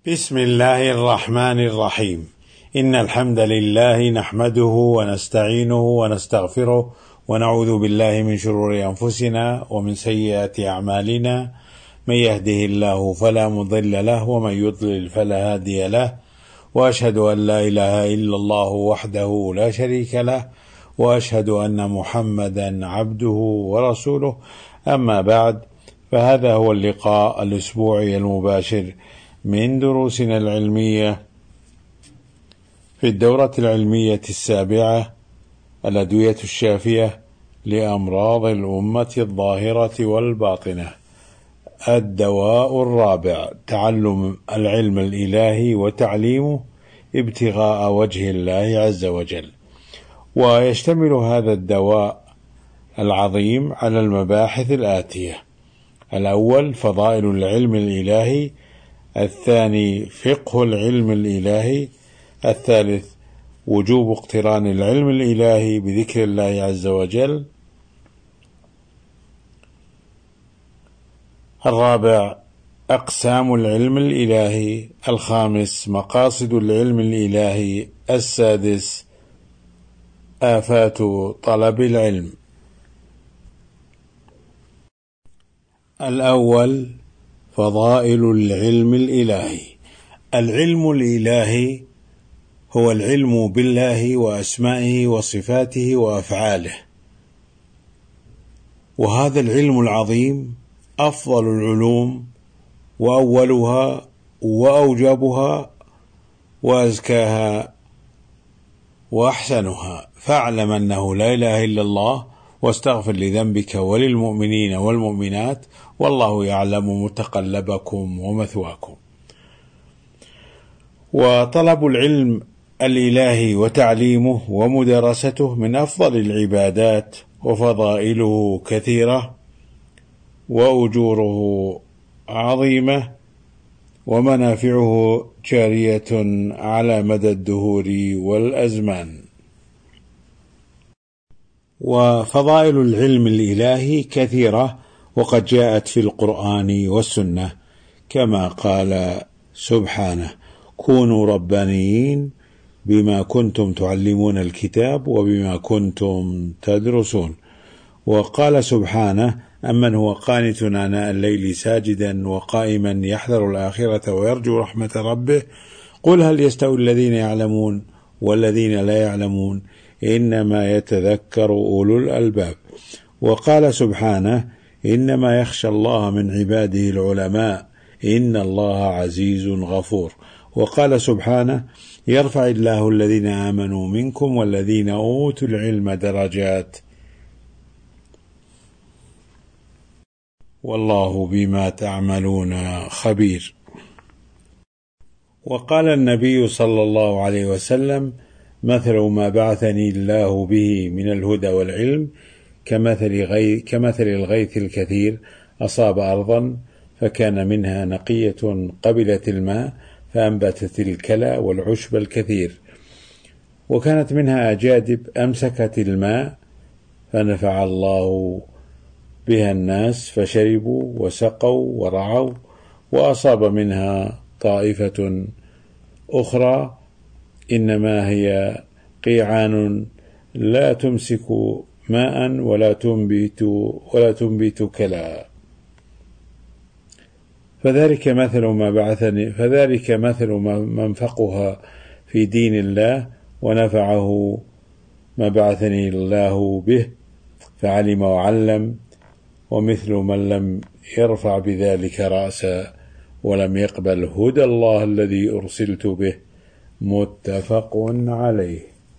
بسم الله الرحمن الرحيم. إن الحمد لله نحمده ونستعينه ونستغفره ونعوذ بالله من شرور أنفسنا ومن سيئات أعمالنا، من يهده الله فلا مضل له ومن يضلل فلا هادي له، وأشهد أن لا إله إلا الله وحده لا شريك له، وأشهد أن محمدا عبده ورسوله. أما بعد، فهذا هو اللقاء الأسبوعي المباشر من دروسنا العلمية في الدورة العلمية السابعة، الأدوية الشافية لأمراض الأمة الظاهرة والباطنة. الدواء الرابع: تعلم العلم الإلهي وتعليمه ابتغاء وجه الله عز وجل. ويشتمل هذا الدواء العظيم على المباحث الآتية: الأول فضائل العلم الإلهي، الثاني فقه العلم الإلهي، الثالث وجوب اقتران العلم الإلهي بذكر الله عز وجل، الرابع أقسام العلم الإلهي، الخامس مقاصد العلم الإلهي، السادس آفات طلب العلم. الأول فضائل العلم الإلهي. العلم الإلهي هو العلم بالله وأسمائه وصفاته وأفعاله، وهذا العلم العظيم أفضل العلوم وأولها وأوجبها وأزكاها وأحسنها. فاعلم أنه لا إله إلا الله، واستغفر لذنبك وللمؤمنين والمؤمنات، والله يعلم متقلبكم ومثواكم. وطلب العلم الإلهي وتعليمه ومدرسته من أفضل العبادات، وفضائله كثيرة وأجوره عظيمة ومنافعه جارية على مدى الدهور والأزمان. وفضائل العلم الإلهي كثيرة، وقد جاءت في القرآن والسنة، كما قال سبحانه: كونوا ربانيين بما كنتم تعلمون الكتاب وبما كنتم تدرسون. وقال سبحانه: أمن هو قانت آناء الليل ساجدا وقائما يحذر الآخرة ويرجو رحمة ربه، قل هل يستوي الذين يعلمون والذين لا يعلمون، إنما يتذكر أولو الألباب. وقال سبحانه: إنما يخشى الله من عباده العلماء، إن الله عزيز غفور. وقال سبحانه: يرفع الله الذين آمنوا منكم والذين أوتوا العلم درجات، والله بما تعملون خبير. وقال النبي صلى الله عليه وسلم: مثل ما بعثني الله به من الهدى والعلم كمثل الغيث الكثير أصاب أرضا فكان منها نقية قبلت الماء فأنبتت الكلى والعشب الكثير، وكانت منها أجادب أمسكت الماء فنفع الله بها الناس فشربوا وسقوا ورعوا، وأصاب منها طائفة أخرى إنما هي قيعان لا تمسك ماء ولا تنبت كلا، فذلك مثل من فقه في دين الله ونفعه ما بعثني الله به فعلم وعلم، ومثل من لم يرفع بذلك رأسا ولم يقبل هدى الله الذي أرسلت به، متفق عليه.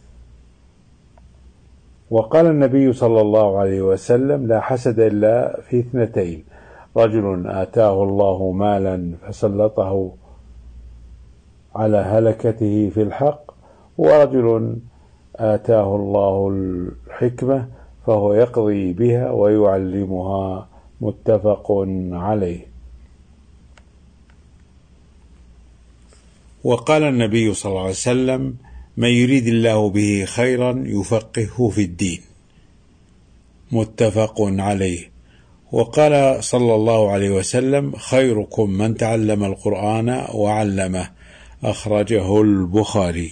وقال النبي صلى الله عليه وسلم: لا حسد إلا في اثنتين: رجل آتاه الله مالا فسلطه على هلكته في الحق، ورجل آتاه الله الحكمة فهو يقضي بها ويعلمها، متفق عليه. وقال النبي صلى الله عليه وسلم: من يريد الله به خيرا يفقهه في الدين، متفق عليه. وقال صلى الله عليه وسلم: خيركم من تعلم القرآن وعلمه، أخرجه البخاري.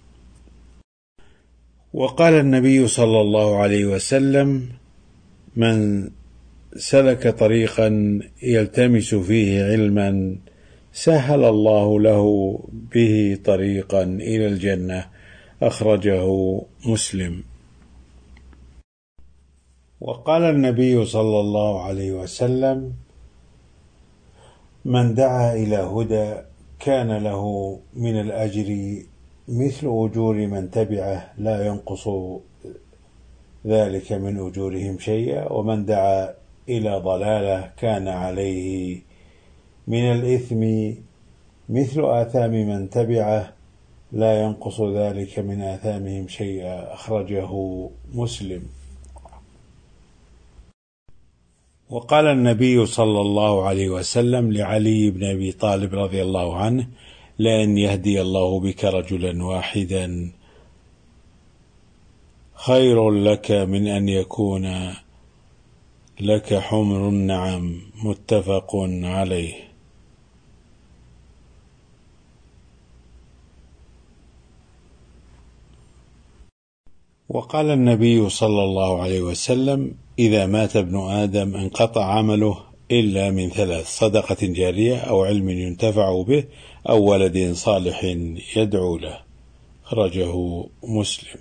وقال النبي صلى الله عليه وسلم: من سلك طريقا يلتمس فيه علما سهل الله له به طريقا إلى الجنة، أخرجه مسلم. وقال النبي صلى الله عليه وسلم: من دعا إلى هدى كان له من الأجر مثل أجور من تبعه لا ينقص ذلك من أجورهم شيئا، ومن دعا إلى ضلالة كان عليه من الإثم مثل آثام من تبعه لا ينقص ذلك من آثامهم شيئا، أخرجه مسلم. وقال النبي صلى الله عليه وسلم لعلي بن أبي طالب رضي الله عنه: لأن يهدي الله بك رجلا واحدا خير لك من أن يكون لك حمر النعم، متفق عليه. وقال النبي صلى الله عليه وسلم: إذا مات ابن آدم انقطع عمله إلا من ثلاث: صدقة جارية، أو علم ينتفع به، أو ولد صالح يدعو له، أخرجه مسلم.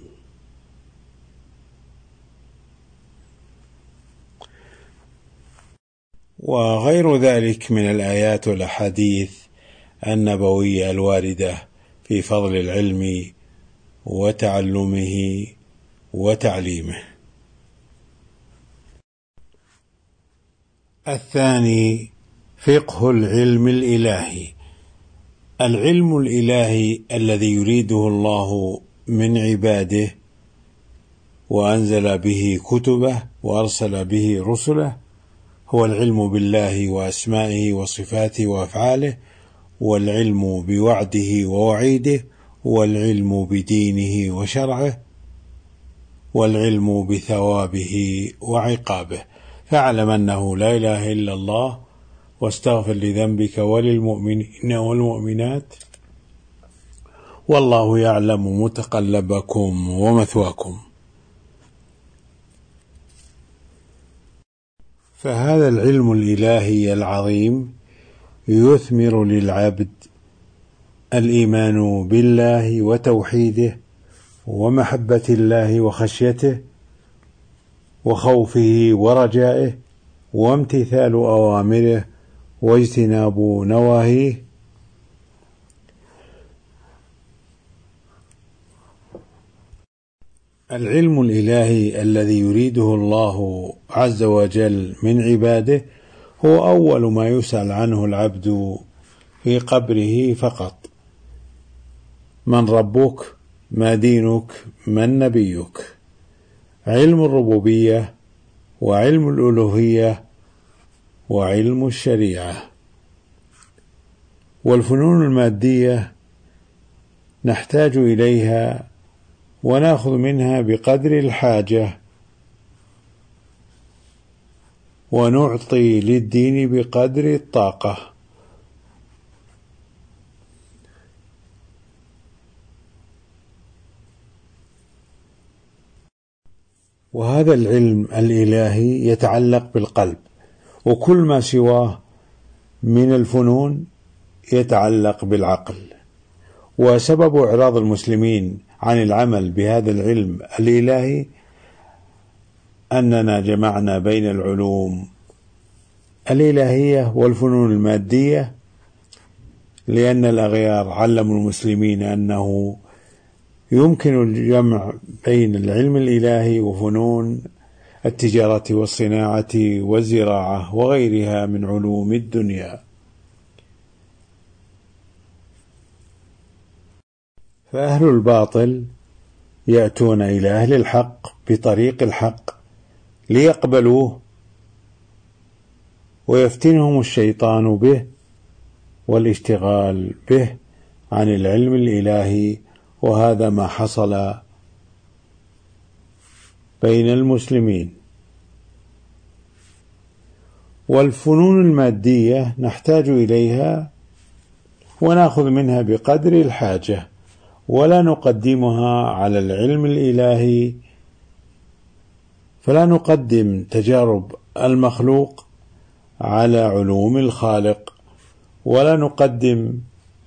وغير ذلك من الآيات والأحاديث النبوية الواردة في فضل العلم وتعلمه وتعليمه. الثاني: فقه العلم الإلهي. العلم الإلهي الذي يريده الله من عباده وأنزل به كتبه وأرسل به رسله هو العلم بالله وأسمائه وصفاته وأفعاله، والعلم بوعده ووعيده، والعلم بدينه وشرعه، والعلم بثوابه وعقابه. فاعلم أنه لا إله إلا الله، واستغفر لذنبك وللمؤمنين والمؤمنات، والله يعلم متقلبكم ومثواكم. فهذا العلم الإلهي العظيم يثمر للعبد الإيمان بالله وتوحيده ومحبة الله وخشيته وخوفه ورجائه، وامتثال أوامره واجتناب نواهيه. العلم الإلهي الذي يريده الله عز وجل من عباده هو أول ما يسأل عنه العبد في قبره فقط: من ربك؟ ما دينك؟ من نبيك؟ علم الربوبية، وعلم الألوهية، وعلم الشريعة. والفنون المادية نحتاج إليها ونأخذ منها بقدر الحاجة، ونعطي للدين بقدر الطاقة. وهذا العلم الإلهي يتعلق بالقلب، وكل ما سواه من الفنون يتعلق بالعقل. وسبب إعراض المسلمين عن العمل بهذا العلم الإلهي أننا جمعنا بين العلوم الإلهية والفنون المادية، لأن الأغيار علموا المسلمين أنه يمكن الجمع بين العلم الإلهي وفنون التجارة والصناعة والزراعة وغيرها من علوم الدنيا. فأهل الباطل يأتون إلى أهل الحق بطريق الحق ليقبلوه، ويفتنهم الشيطان به والاشتغال به عن العلم الإلهي. وهذا ما حصل بين المسلمين. والفنون المادية نحتاج إليها ونأخذ منها بقدر الحاجة، ولا نقدمها على العلم الإلهي، فلا نقدم تجارب المخلوق على علوم الخالق، ولا نقدم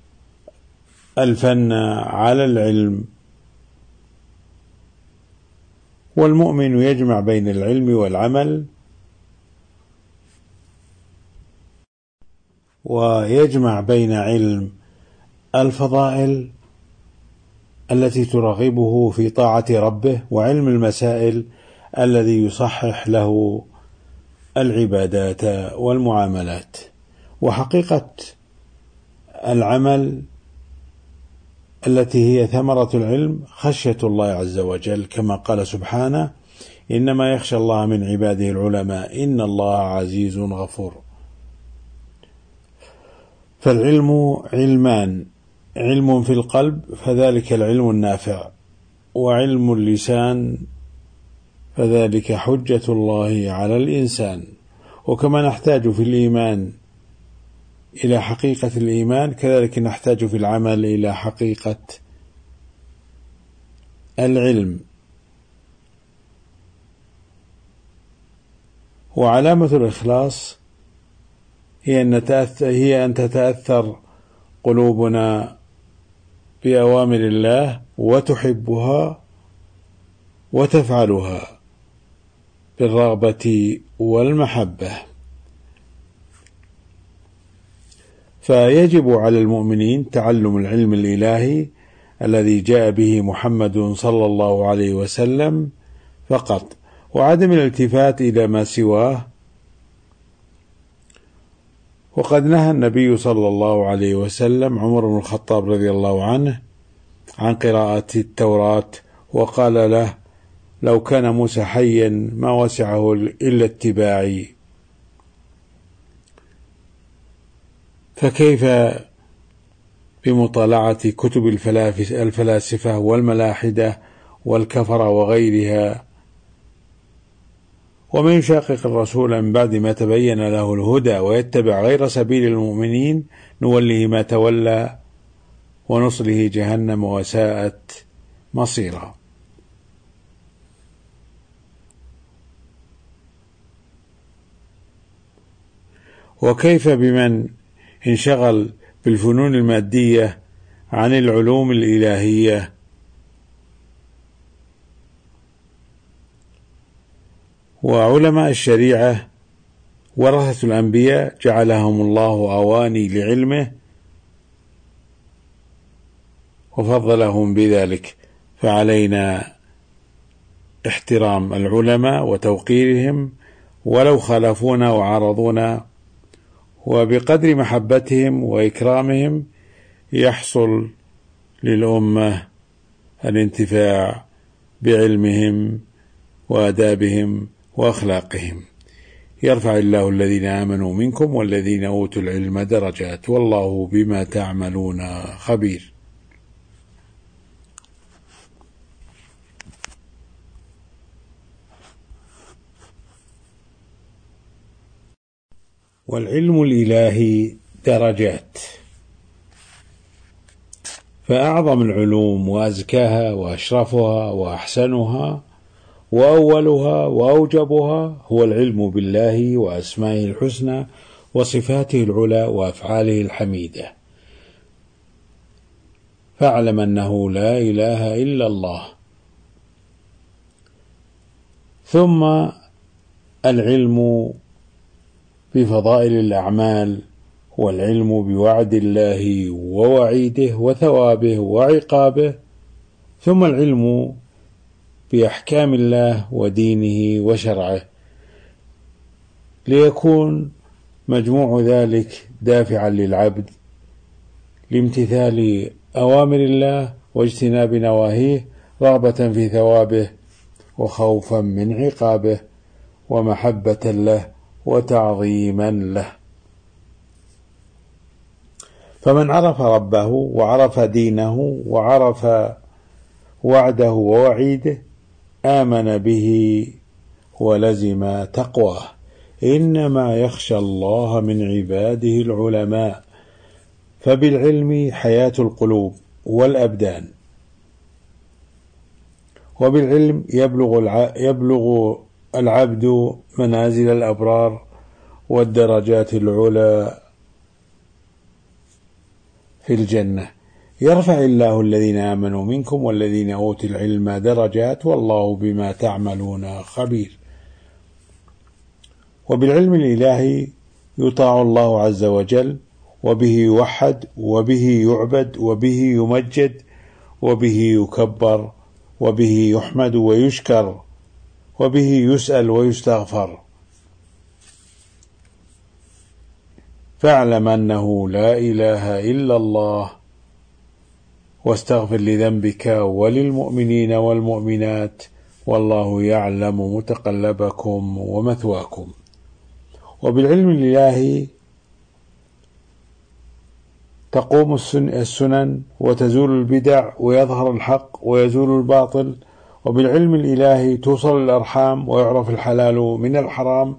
الفن على العلم. والمؤمن يجمع بين العلم والعمل، ويجمع بين علم الفضائل التي ترغبه في طاعة ربه، وعلم المسائل الذي يصحح له العبادات والمعاملات. وحقيقة العمل التي هي ثمرة العلم خشية الله عز وجل، كما قال سبحانه: إنما يخشى الله من عباده العلماء إن الله عزيز غفور. فالعلم علمان: علم في القلب فذلك العلم النافع، وعلم اللسان فذلك حجة الله على الإنسان. وكما نحتاج في الإيمان إلى حقيقة الإيمان، كذلك نحتاج في العمل إلى حقيقة العلم. وعلامة الإخلاص هي أن تتأثر قلوبنا بأوامر الله وتحبها وتفعلها بالرغبة والمحبة. فيجب على المؤمنين تعلم العلم الإلهي الذي جاء به محمد صلى الله عليه وسلم فقط، وعدم الالتفات إلى ما سواه. وقد نهى النبي صلى الله عليه وسلم عمر بن الخطاب رضي الله عنه عن قراءة التوراة، وقال له: لو كان موسى حيا ما وسعه إلا اتباعي. فكيف بمطالعة كتب الفلاسفة والملاحدة والكفرة وغيرها؟ ومن يشاقق الرسول من بعد ما تبين له الهدى ويتبع غير سبيل المؤمنين نوله ما تولى ونصله جهنم وساءت مصيرا. وكيف بمن انشغل بالفنون المادية عن العلوم الإلهية؟ وعلماء الشريعة ورثة الأنبياء جعلهم الله أواني لعلمه وفضلهم بذلك، فعلينا احترام العلماء وتوقيرهم ولو خالفونا وعارضونا، وبقدر محبتهم وإكرامهم يحصل للأمة الانتفاع بعلمهم وآدابهم وأخلاقهم. يرفع الله الذين آمنوا منكم والذين أوتوا العلم درجات، والله بما تعملون خبير. والعلم الإلهي درجات، فأعظم العلوم وأزكاها وأشرفها وأحسنها وأولها وأوجبها هو العلم بالله وأسمائه الحسنى وصفاته العلى وأفعاله الحميدة. فاعلم أنه لا إله إلا الله. ثم العلم بفضائل الأعمال، والعلم بوعد الله ووعيده وثوابه وعقابه، ثم العلم بأحكام الله ودينه وشرعه، ليكون مجموع ذلك دافعا للعبد لامتثال أوامر الله واجتناب نواهيه، رغبة في ثوابه وخوفا من عقابه ومحبة له وتعظيما له. فمن عرف ربه وعرف دينه وعرف وعده ووعيده آمن به ولزم تقواه. إنما يخشى الله من عباده العلماء. فبالعلم حياة القلوب والأبدان، وبالعلم يبلغ العبد منازل الأبرار والدرجات العلى في الجنة. يرفع الله الذين آمنوا منكم والذين أوتوا العلم درجات والله بما تعملون خبير. وبالعلم الإلهي يطاع الله عز وجل، وبه يوحد، وبه يعبد، وبه يمجد، وبه يكبر، وبه يحمد ويشكر، وبه يسأل ويستغفر. فاعلم أنه لا إله إلا الله، واستغفر لذنبك وللمؤمنين والمؤمنات، والله يعلم متقلبكم ومثواكم. وبالعلم الإلهي تقوم السنن وتزول البدع ويظهر الحق ويزول الباطل. وبالعلم الإلهي توصل الأرحام ويعرف الحلال من الحرام،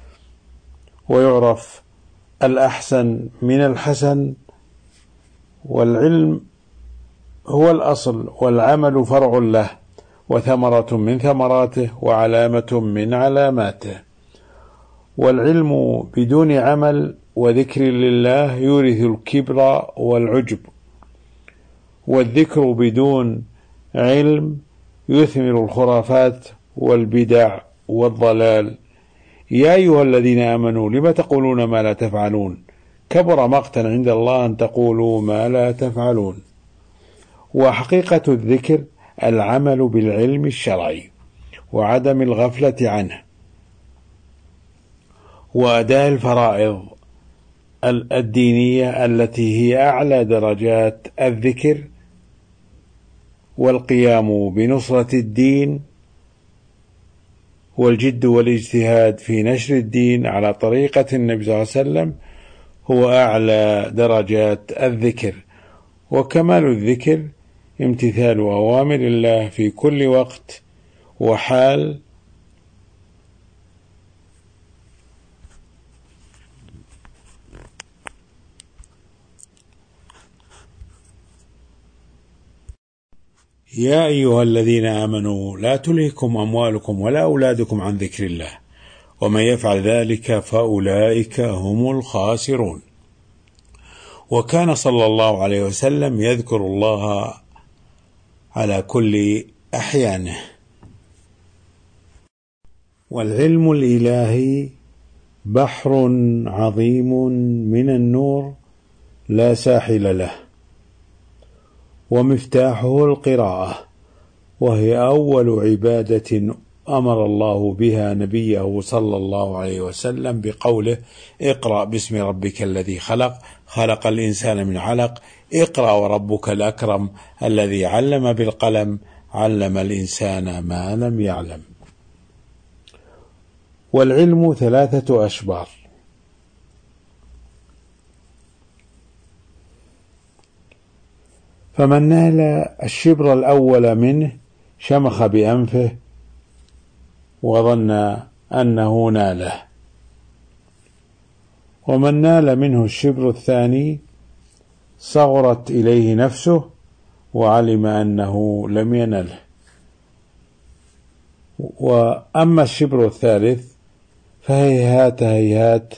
ويعرف الأحسن من الحسن. والعلم هو الأصل والعمل فرع له، وثمرة من ثمراته، وعلامة من علاماته. والعلم بدون عمل وذكر لله يورث الكبر والعجب، والذكر بدون علم يثمر الخرافات والبدع والضلال. يا أيها الذين آمنوا لم تقولون ما لا تفعلون، كبر مقتا عند الله أن تقولوا ما لا تفعلون. وحقيقة الذكر العمل بالعلم الشرعي وعدم الغفلة عنه، وأداء الفرائض الدينية التي هي أعلى درجات الذكر، والقيام بنصرة الدين، والجد والاجتهاد في نشر الدين على طريقة النبي صلى الله عليه وسلم هو أعلى درجات الذكر. وكمال الذكر امتثال أوامر الله في كل وقت وحال، يا أيها الذين آمنوا لا تلهكم أموالكم ولا أولادكم عن ذكر الله، ومن يفعل ذلك فأولئك هم الخاسرون. وكان صلى الله عليه وسلم يذكر الله على كل أحيانه. والعلم الإلهي بحر عظيم من النور لا ساحل له، ومفتاحه القراءة، وهي أول عبادة أمر الله بها نبيه صلى الله عليه وسلم بقوله: اقرأ باسم ربك الذي خلق، خلق الإنسان من علق، اقرأ وربك الأكرم الذي علم بالقلم، علم الإنسان ما لم يعلم. والعلم 3 أشبار: فمن نال الشبر الأول منه شمخ بأنفه وظن أنه ناله، ومن نال منه الشبر الثاني صغرت إليه نفسه وعلم أنه لم ينله. وأما الشبر الثالث فهيهات هيهات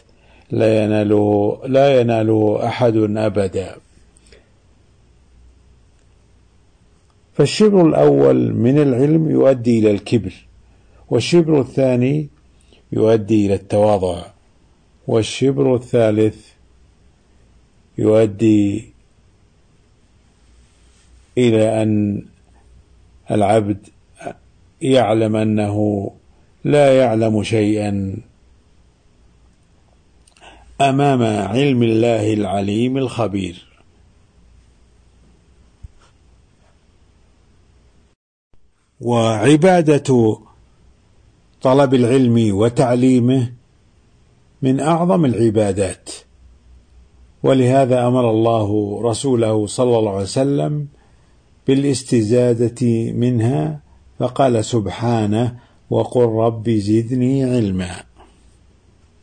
لا يناله أحد أبدا. فالشبر الأول من العلم يؤدي إلى الكبر، والشبر الثاني يؤدي إلى التواضع، والشبر الثالث يؤدي إلى أن العبد يعلم أنه لا يعلم شيئا أمام علم الله العليم الخبير. وعبادة طلب العلم وتعليمه من أعظم العبادات، ولهذا أمر الله رسوله صلى الله عليه وسلم بالاستزادة منها، فقال سبحانه: وقل رب زدني علما.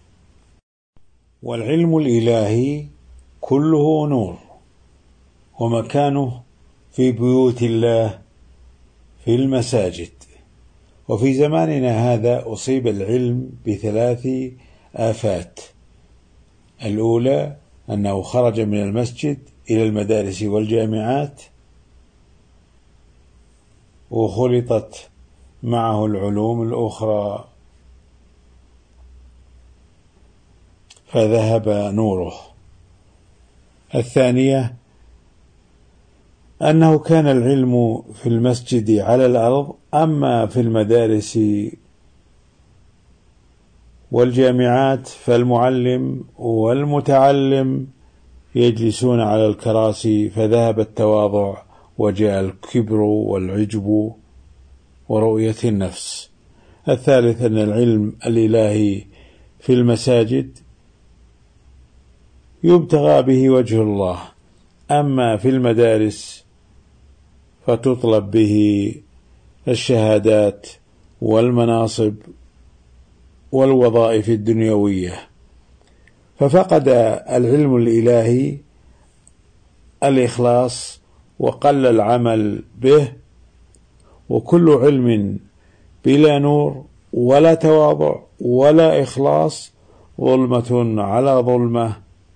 والعلم الإلهي كله نور، ومكانه في بيوت الله في المساجد. وفي زماننا هذا أصيب العلم بثلاث آفات. الأولى أنه خرج من المسجد إلى المدارس والجامعات، وخلطت معه العلوم الأخرى فذهب نوره. الثانية أنه كان العلم في المسجد على الأرض، أما في المدارس والجامعات فالمعلم والمتعلم يجلسون على الكراسي، فذهب التواضع وجاء الكبر والعجب ورؤية النفس. الثالث أن العلم الإلهي في المساجد يبتغى به وجه الله، أما في المدارس فتطلب به الشهادات والمناصب والوظائف الدنيوية. ففقد العلم الإلهي الإخلاص وقل العمل به، وكل علم بلا نور ولا تواضع ولا إخلاص ظلمة على ظلمة.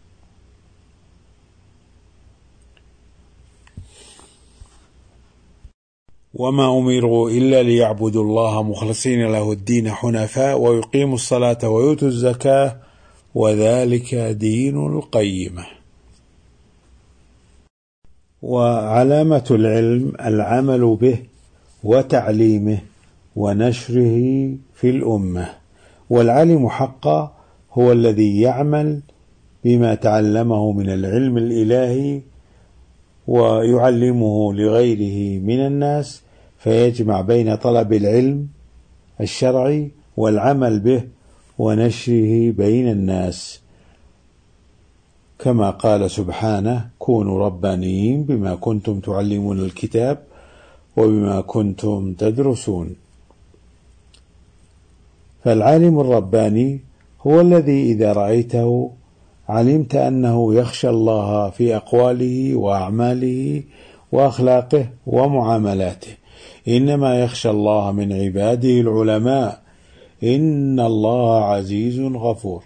وما أمروا إلا ليعبدوا الله مخلصين له الدين حنفاء ويقيموا الصلاة ويؤتوا الزكاة وذلك دين القيمة. وعلامة العلم العمل به وتعليمه ونشره في الأمة. والعالم حقا هو الذي يعمل بما تعلمه من العلم الإلهي ويعلمه لغيره من الناس، فيجمع بين طلب العلم الشرعي والعمل به ونشره بين الناس، كما قال سبحانه: كونوا ربانيين بما كنتم تعلمون الكتاب وبما كنتم تدرسون. فالعالم الرباني هو الذي إذا رأيته علمت أنه يخشى الله في أقواله وأعماله وأخلاقه ومعاملاته. إنما يخشى الله من عباده العلماء، إن الله عزيز غفور.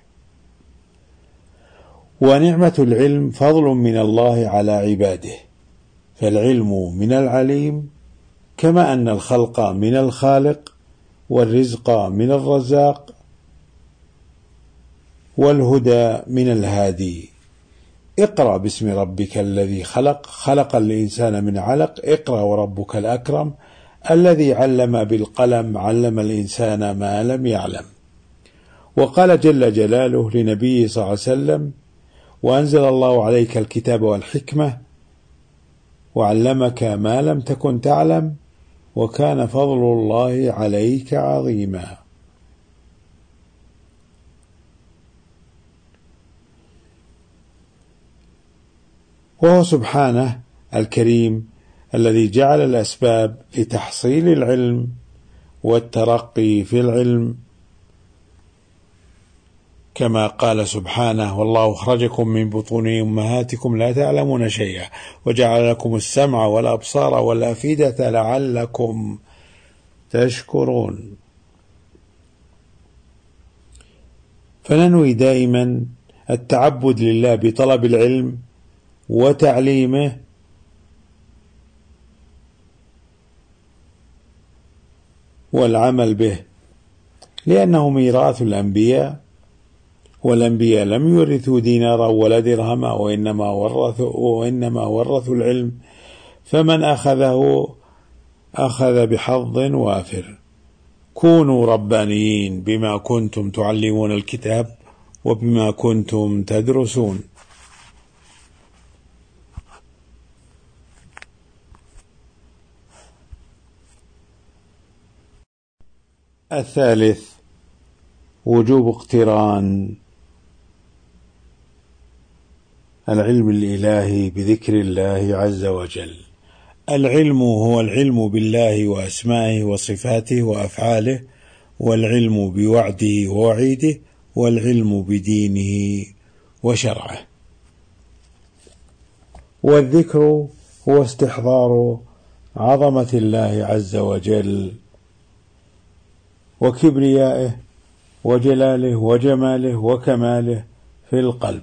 ونعمة العلم فضل من الله على عباده، فالعلم من العليم، كما أن الخلق من الخالق والرزق من الرزاق والهدى من الهادي. اقرأ باسم ربك الذي خلق، خلق الإنسان من علق، اقرأ وربك الأكرم الذي علم بالقلم، علم الإنسان ما لم يعلم. وقال جل جلاله لنبيه صلى الله عليه وسلم: وأنزل الله عليك الكتاب والحكمة وعلمك ما لم تكن تعلم وكان فضل الله عليك عظيما. وهو سبحانه الكريم الذي جعل الأسباب لتحصيل العلم والترقي في العلم، كما قال سبحانه: والله أخرجكم من بطون أمهاتكم لا تعلمون شيئا وجعل لكم السمع والأبصار والأفئدة لعلكم تشكرون. فننوي دائما التعبد لله بطلب العلم وتعليمه والعمل به، لأنه ميراث الأنبياء، والأنبياء لم يورثوا دينارا ولا درهما، وإنما ورثوا العلم، فمن أخذه أخذ بحظ وافر. كونوا ربانيين بما كنتم تعلمون الكتاب وبما كنتم تدرسون. الثالث وجوب اقتران العلم الإلهي بذكر الله عز وجل. العلم هو العلم بالله وأسمائه وصفاته وأفعاله، والعلم بوعده ووعيده، والعلم بدينه وشرعه. والذكر هو استحضار عظمة الله عز وجل وكبريائه وجلاله وجماله وكماله في القلب.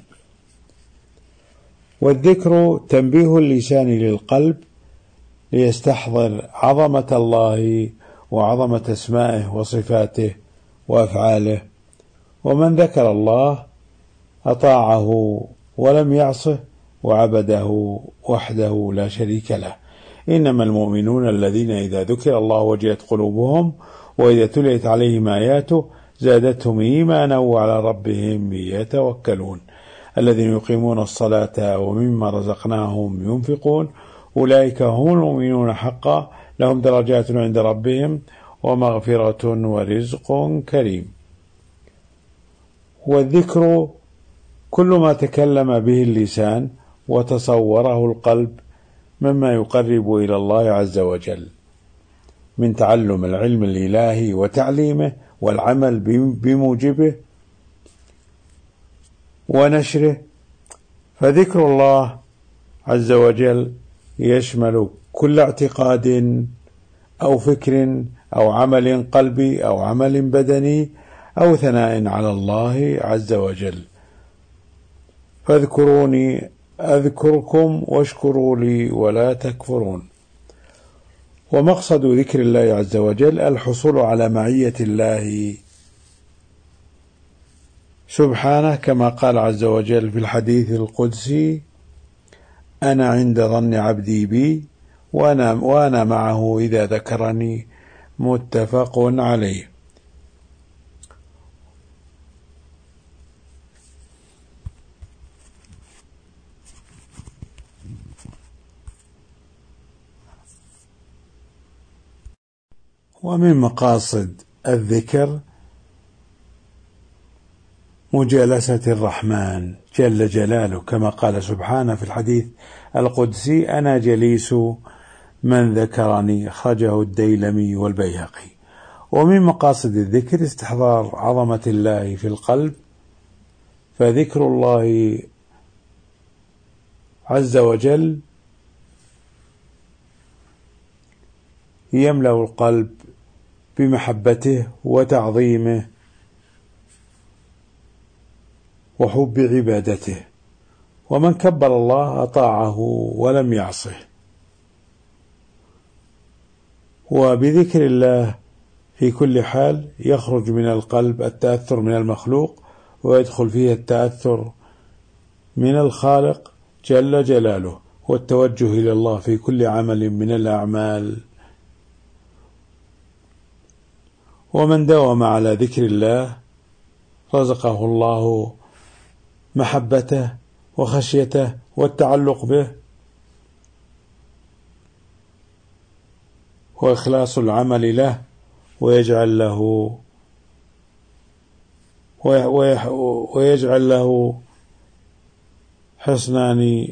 والذكر تنبيه اللسان للقلب ليستحضر عظمة الله وعظمة اسمائه وصفاته وأفعاله. ومن ذكر الله أطاعه ولم يعصه وعبده وحده لا شريك له. إنما المؤمنون الذين إذا ذكر الله وجلت قلوبهم وإذا تليت عليهم آياته زادتهم إيمانا وعلى ربهم يتوكلون. الذين يقيمون الصلاة ومما رزقناهم ينفقون أولئك هم المؤمنون حقا لهم درجات عند ربهم ومغفرة ورزق كريم. والذكر كل ما تكلم به اللسان وتصوره القلب مما يقرب إلى الله عز وجل من تعلم العلم الإلهي وتعليمه والعمل بموجبه ونشره. فذكر الله عز وجل يشمل كل اعتقاد أو فكر أو عمل قلبي أو عمل بدني أو ثناء على الله عز وجل. فاذكروني أذكركم واشكروا لي ولا تكفرون. ومقصد ذكر الله عز وجل الحصول على معية الله سبحانه كما قال عز وجل في الحديث القدسي: أنا عند ظن عبدي بي وأنا معه إذا ذكرني. متفق عليه. ومن مقاصد الذكر مجالسة الرحمن جل جلاله كما قال سبحانه في الحديث القدسي: أنا جليس من ذكرني، أخرجه الديلمي والبيهقي. ومن مقاصد الذكر استحضار عظمة الله في القلب، فذكر الله عز وجل يملأ القلب بمحبته وتعظيمه وحب عبادته. ومن كبر الله أطاعه ولم يعصه. وبذكر الله في كل حال يخرج من القلب التأثر من المخلوق ويدخل فيه التأثر من الخالق جل جلاله والتوجه إلى الله في كل عمل من الأعمال. ومن داوم على ذكر الله رزقه الله محبته وخشيته والتعلق به وإخلاص العمل له، ويجعل له حصنان،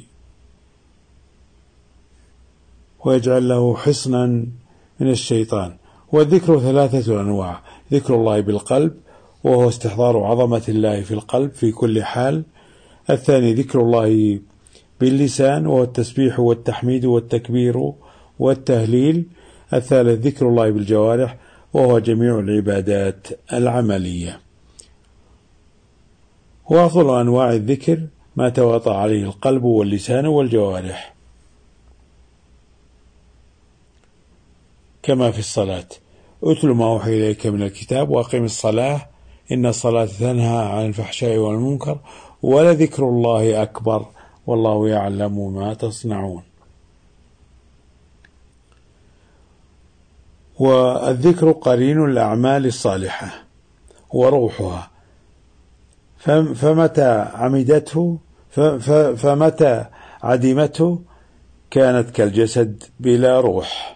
ويجعل له حصنا من الشيطان. والذكر 3 أنواع: ذكر الله بالقلب وهو استحضار عظمة الله في القلب في كل حال. الثاني ذكر الله باللسان وهو التسبيح والتحميد والتكبير والتهليل. الثالث ذكر الله بالجوارح وهو جميع العبادات العملية. وأفضل أنواع الذكر ما تواطأ عليه القلب واللسان والجوارح كما في الصلاة: اتل ما أوحي إليك من الكتاب وأقم الصلاة إن الصلاة تنهى عن الفحشاء والمنكر ولذكر الله أكبر والله يعلم ما تصنعون. والذكر قرين الأعمال الصالحة وروحها، فمتى عدمته كانت كالجسد بلا روح.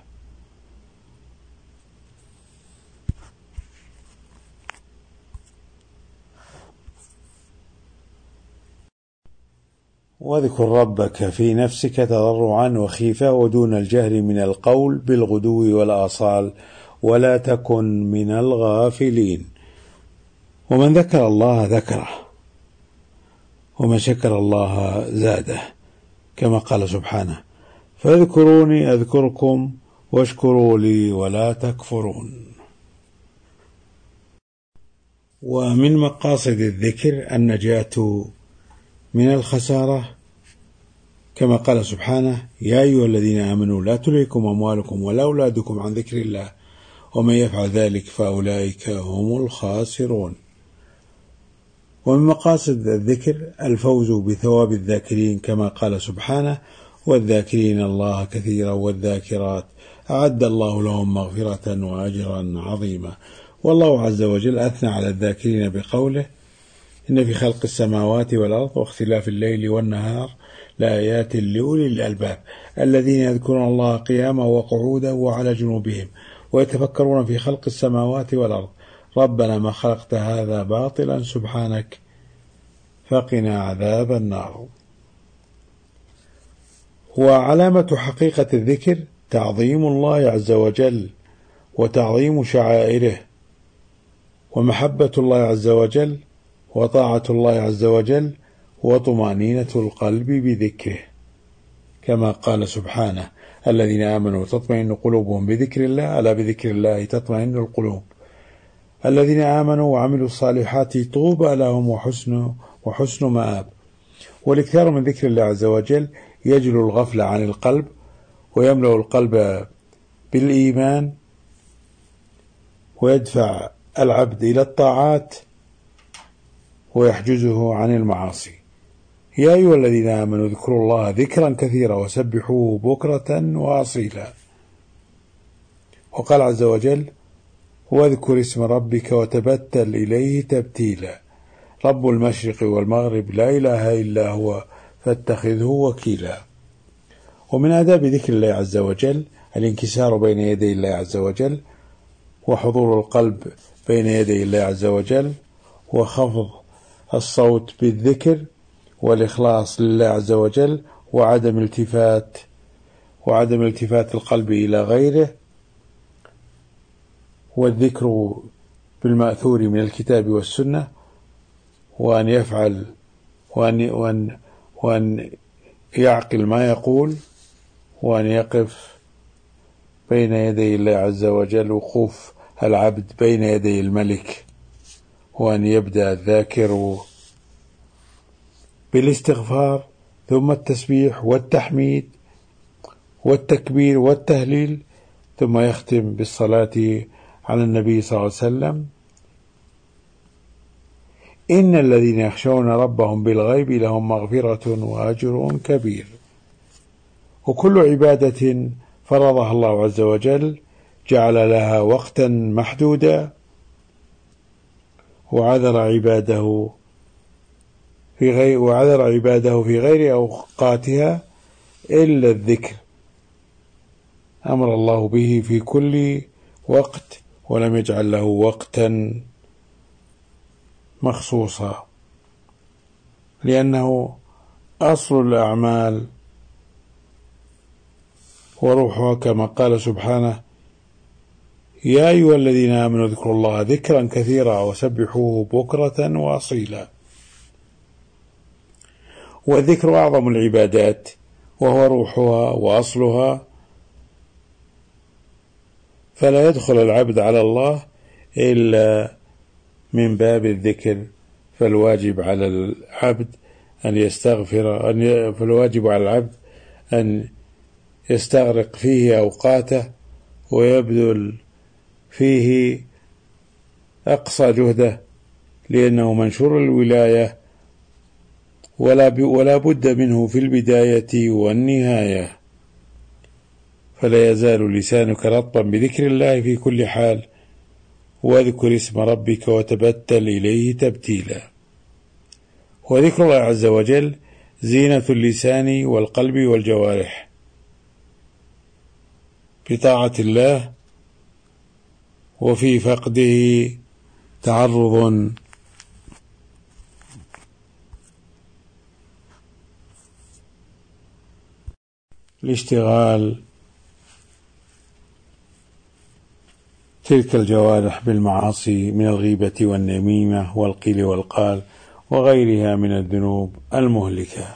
واذكر ربك في نفسك تضرعا وخيفة ودون الجهر من القول بالغدو والآصال ولا تكن من الغافلين. ومن ذكر الله ذكره ومن شكر الله زاده، كما قال سبحانه: فاذكروني أذكركم واشكروا لي ولا تكفرون. ومن مقاصد الذكر النجاة من الخسارة، كما قال سبحانه: يا أيها الذين آمنوا لا تلهكم أموالكم ولا أولادكم عن ذكر الله ومن يفعل ذلك فأولئك هم الخاسرون. ومن مقاصد الذكر الفوز بثواب الذاكرين، كما قال سبحانه: والذاكرين الله كثيرا والذاكرات أعد الله لهم مغفرة وأجرا عظيما. والله عز وجل أثنى على الذاكرين بقوله: إن في خلق السماوات والأرض واختلاف الليل والنهار لآيات لأولي الألباب الذين يذكرون الله قياما وقعودا وعلى جنوبهم ويتفكرون في خلق السماوات والأرض ربنا ما خلقت هذا باطلا سبحانك فقنا عذاب النار. وعلامة حقيقة الذكر تعظيم الله عز وجل وتعظيم شعائره ومحبة الله عز وجل وطاعة الله عز وجل وطمأنينة القلب بذكره، كما قال سبحانه: الذين آمنوا تطمئن قلوبهم بذكر الله ألا بذكر الله تطمئن القلوب. الذين آمنوا وعملوا الصالحات طوبى لهم وحسن مآب. والاكثار من ذكر الله عز وجل يجلو الغفلة عن القلب ويملأ القلب بالإيمان ويدفع العبد إلى الطاعات ويحجزه عن المعاصي. يا أيها الذين آمنوا اذكروا الله ذكرا كثيرا وسبحوه بكرة وأصيلا. وقال عز وجل: واذكر اسم ربك وتبتل إليه تبتيلا رب المشرق والمغرب لا إله إلا هو فاتخذه وكيلا. ومن آداب ذكر الله عز وجل الانكسار بين يدي الله عز وجل وحضور القلب بين يدي الله عز وجل وخفض الصوت بالذكر والإخلاص لله عز وجل وعدم التفات القلب إلى غيره، والذكر بالمأثور من الكتاب والسنة، وأن يفعل وأن يعقل ما يقول، وأن يقف بين يدي الله عز وجل وقوف العبد بين يدي الملك، وأن يبدأ الذاكر بالاستغفار ثم التسبيح والتحميد والتكبير والتهليل ثم يختم بالصلاة على النبي صلى الله عليه وسلم: إن الذين يخشون ربهم بالغيب لهم مغفرة وأجر كبير. وكل عبادة فرضها الله عز وجل جعل لها وقتا محدودا وعذر عباده في غير أوقاتها إلا الذكر أمر الله به في كل وقت ولم يجعل له وقتا مخصوصا، لأنه أصل الأعمال وروحها، كما قال سبحانه: يا أيها الذين آمنوا اذكروا الله ذكرا كثيرا وسبحوه بكرة وأصيلا. والذكر أعظم العبادات وهو روحها وأصلها، فلا يدخل العبد على الله إلا من باب الذكر. فالواجب على العبد أن يستغرق فيه أوقاته ويبذل فيه أقصى جهده، لأنه منشور الولاية ولا بد منه في البداية والنهاية. فلا يزال لسانك رطبا بذكر الله في كل حال، واذكر اسم ربك وتبتل إليه تبتيلا. وذكر الله عز وجل زينة اللسان والقلب والجوارح بطاعة الله، وفي فقده تعرض لاشتغال تلك الجوارح بالمعاصي من الغيبة والنميمة والقيل والقال وغيرها من الذنوب المهلكة.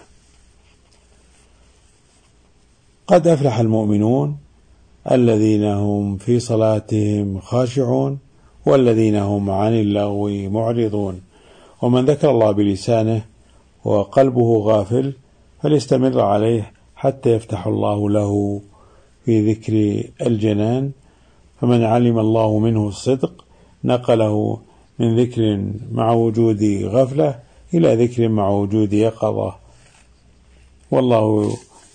قد أفلح المؤمنون الذين هم في صلاتهم خاشعون والذين هم عن اللغو معرضون. ومن ذكر الله بلسانه وقلبه غافل فليستمر عليه حتى يفتح الله له في ذكر الجنان. فمن علم الله منه الصدق نقله من ذكر مع وجود غفلة إلى ذكر مع وجود يقظة. والله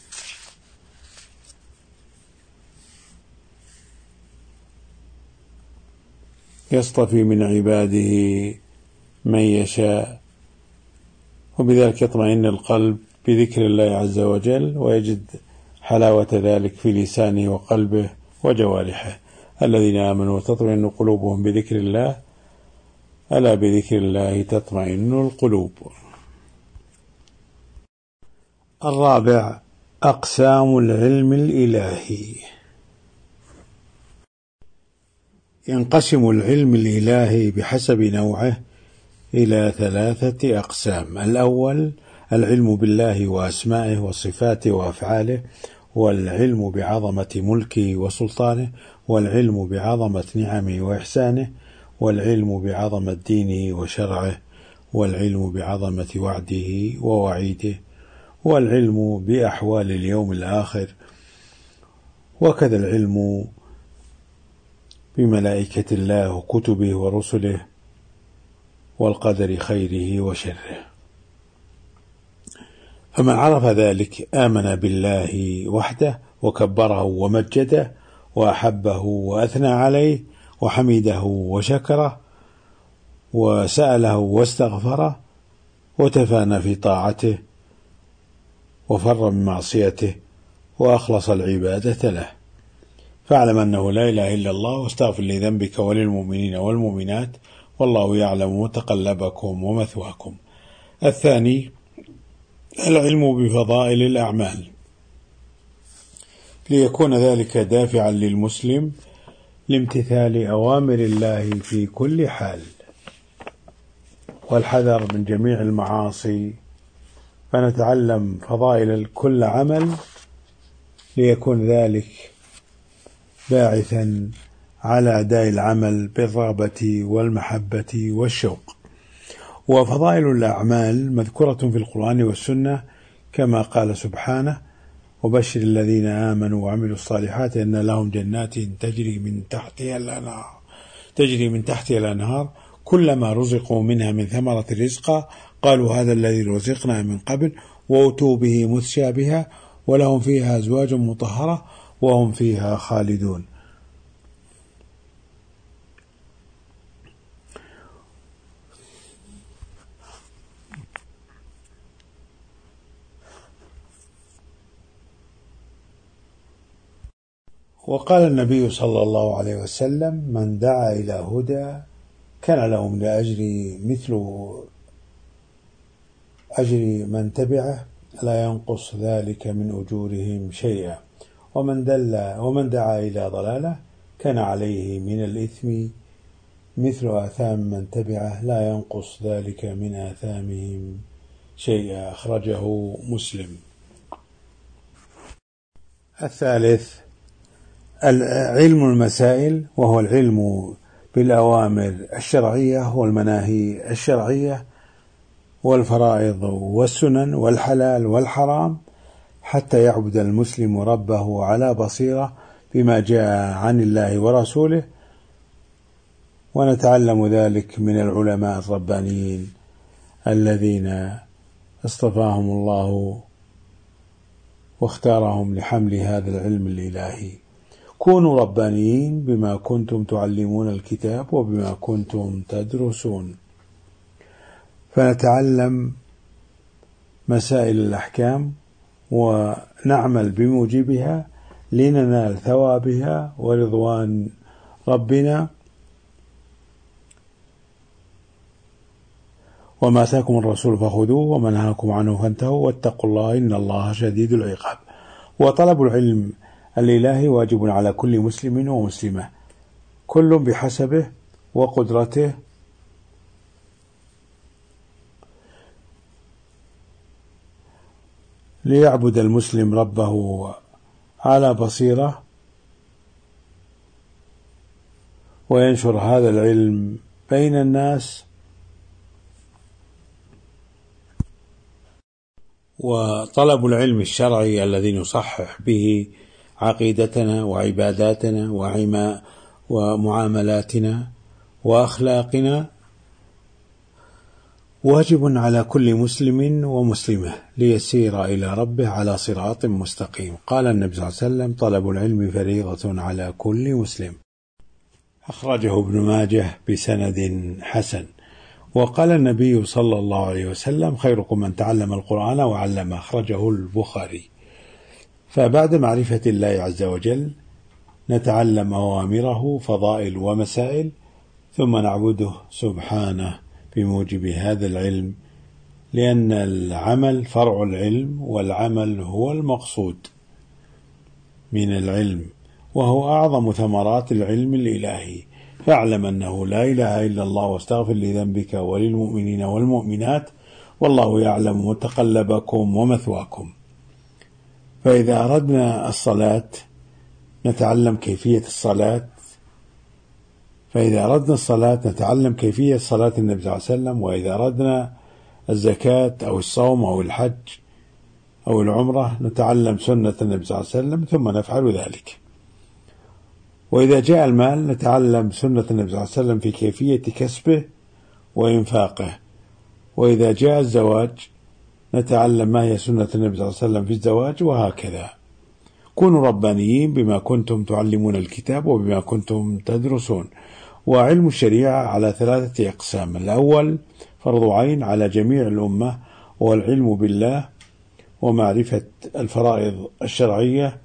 يصطفي من عباده من يشاء، وبذلك يطمئن القلب بذكر الله عز وجل ويجد حلاوة ذلك في لسانه وقلبه وجوارحه. الذين آمنوا وتطمئن قلوبهم بذكر الله، ألا بذكر الله تطمئن القلوب. الرابع: أقسام العلم الإلهي. ينقسم العلم الإلهي بحسب نوعه إلى 3 أقسام. الأول العلم بالله وأسمائه وصفاته وأفعاله، والعلم بعظمة ملكه وسلطانه، والعلم بعظمة نعمه وإحسانه، والعلم بعظمة دينه وشرعه، والعلم بعظمة وعده ووعيده، والعلم بأحوال اليوم الآخر، وكذا العلم بملائكة الله وكتبه ورسله والقدر خيره وشره. فمن عرف ذلك آمن بالله وحده وكبره ومجده وأحبه وأثنى عليه وحمده وشكره وسأله واستغفره وتفانى في طاعته وفر من معصيته وأخلص العبادة له. فاعلم أنه لا إله إلا الله، واستغفر لذنبك وللمؤمنين والمؤمنات، والله يعلم متقلبكم ومثواكم. الثاني العلم بفضائل الأعمال، ليكون ذلك دافعا للمسلم لامتثال أوامر الله في كل حال والحذر من جميع المعاصي، فنتعلم فضائل كل عمل ليكون ذلك باعثا على أداء العمل بالرغبة والمحبة والشوق. وفضائل الأعمال مذكورة في القرآن والسنة كما قال سبحانه: وبشر الذين آمنوا وعملوا الصالحات أن لهم جنات تجري من تحتها الأنهار كلما رزقوا منها من ثمرة رزقا قالوا هذا الذي رزقنا من قبل وأتوا به متشابها ولهم فيها أزواج مطهرة وهم فيها خالدون. وقال النبي صلى الله عليه وسلم: من دعا إلى هدى كان له من الأجر مثل أجر من تبعه لا ينقص ذلك من أجورهم شيئا، ومن دعا إلى ضلالة كان عليه من الإثم مثل آثام من تبعه لا ينقص ذلك من آثامهم شيئا. أخرجه مسلم. الثالث علم المسائل، وهو العلم بالأوامر الشرعية والمناهي الشرعية والفرائض والسنن والحلال والحرام، حتى يعبد المسلم ربه على بصيرة بما جاء عن الله ورسوله. ونتعلم ذلك من العلماء الربانيين الذين اصطفاهم الله واختارهم لحمل هذا العلم الإلهي. كونوا ربانيين بما كنتم تعلمون الكتاب وبما كنتم تدرسون. فنتعلم مسائل الأحكام ونعمل بموجبها لننال ثوابها ورضوان ربنا. وما آتاكم الرسول فخذوه وما نهاكم عنه فانتهوا واتقوا الله إن الله شديد العقاب. وطلب العلم الإلهي واجب على كل مسلم ومسلمة، كل بحسبه وقدرته ليعبد المسلم ربه على بصيرة وينشر هذا العلم بين الناس. وطلب العلم الشرعي الذي نصحح به عقيدتنا وعباداتنا ومعاملاتنا وأخلاقنا واجب على كل مسلم ومسلمة ليسير إلى ربه على صراط مستقيم. قال النبي صلى الله عليه وسلم: طلب العلم فريضة على كل مسلم. أخرجه ابن ماجه بسند حسن. وقال النبي صلى الله عليه وسلم: خيركم من تعلم القرآن وعلمه. أخرجه البخاري. فبعد معرفة الله عز وجل نتعلم أوامره فضائل ومسائل، ثم نعبده سبحانه بموجب هذا العلم، لأن العمل فرع العلم، والعمل هو المقصود من العلم، وهو أعظم ثمرات العلم الإلهي. فاعلم أنه لا إله إلا الله، واستغفر لذنبك وللمؤمنين والمؤمنات، والله يعلم متقلبكم ومثواكم. فإذا أردنا الصلاة نتعلم كيفية الصلاة، فإذا أردنا الصلاة نتعلم كيفية صلاة النبي صلى الله عليه وسلم، وإذا أردنا الزكاة أو الصوم أو الحج أو العمرة نتعلم سنة النبي صلى الله عليه وسلم ثم نفعل ذلك. وإذا جاء المال نتعلم سنة النبي صلى الله عليه وسلم في كيفية كسبه وإنفاقه. وإذا جاء الزواج نتعلم ما هي سنة النبي صلى الله عليه وسلم في الزواج، وهكذا. كونوا ربانيين بما كنتم تعلمون الكتاب وبما كنتم تدرسون. وعلم الشريعة على 3 أقسام: الأول فرض عين على جميع الأمة، وهو العلم بالله ومعرفة الفرائض الشرعية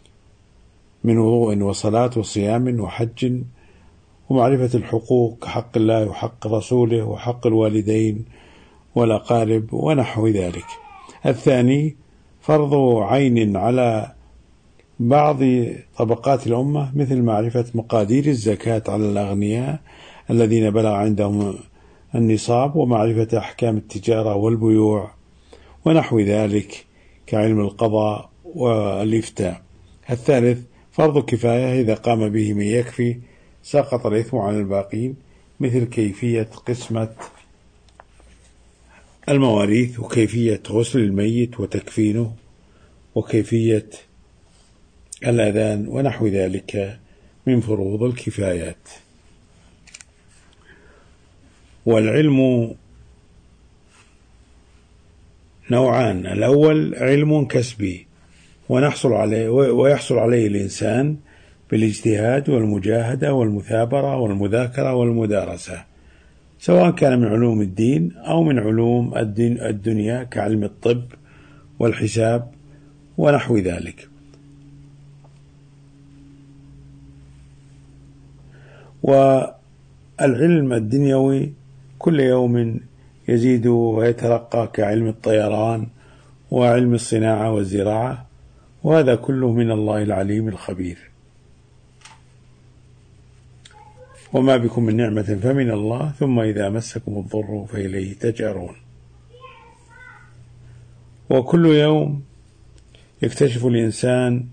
من وضوء وصلاة وصيام وحج، ومعرفة الحقوق كحق الله وحق رسوله وحق الوالدين والأقارب ونحو ذلك. الثاني فرض عين على بعض طبقات الأمة، مثل معرفة مقادير الزكاة على الأغنياء الذين بلغ عندهم النصاب، ومعرفة أحكام التجارة والبيوع ونحو ذلك كعلم القضاء والإفتاء. الثالث فرض كفاية، إذا قام به من يكفي سقط الإثم عن الباقين، مثل كيفية قسمة المواريث، وكيفية غسل الميت وتكفينه، وكيفية الأذان ونحو ذلك من فروض الكفايات. والعلم نوعان: الأول علم كسبي ويحصل عليه الإنسان بالاجتهاد والمجاهدة والمثابرة والمذاكرة والمدارسة، سواء كان من علوم الدين أو من علوم الدنيا كعلم الطب والحساب ونحو ذلك. والعلم الدنيوي كل يوم يزيد ويترقى، كعلم الطيران وعلم الصناعة والزراعة، وهذا كله من الله العليم الخبير. وما بكم من نعمة فمن الله، ثم إذا مسكم الضر فإليه تجأرون. وكل يوم يكتشف الإنسان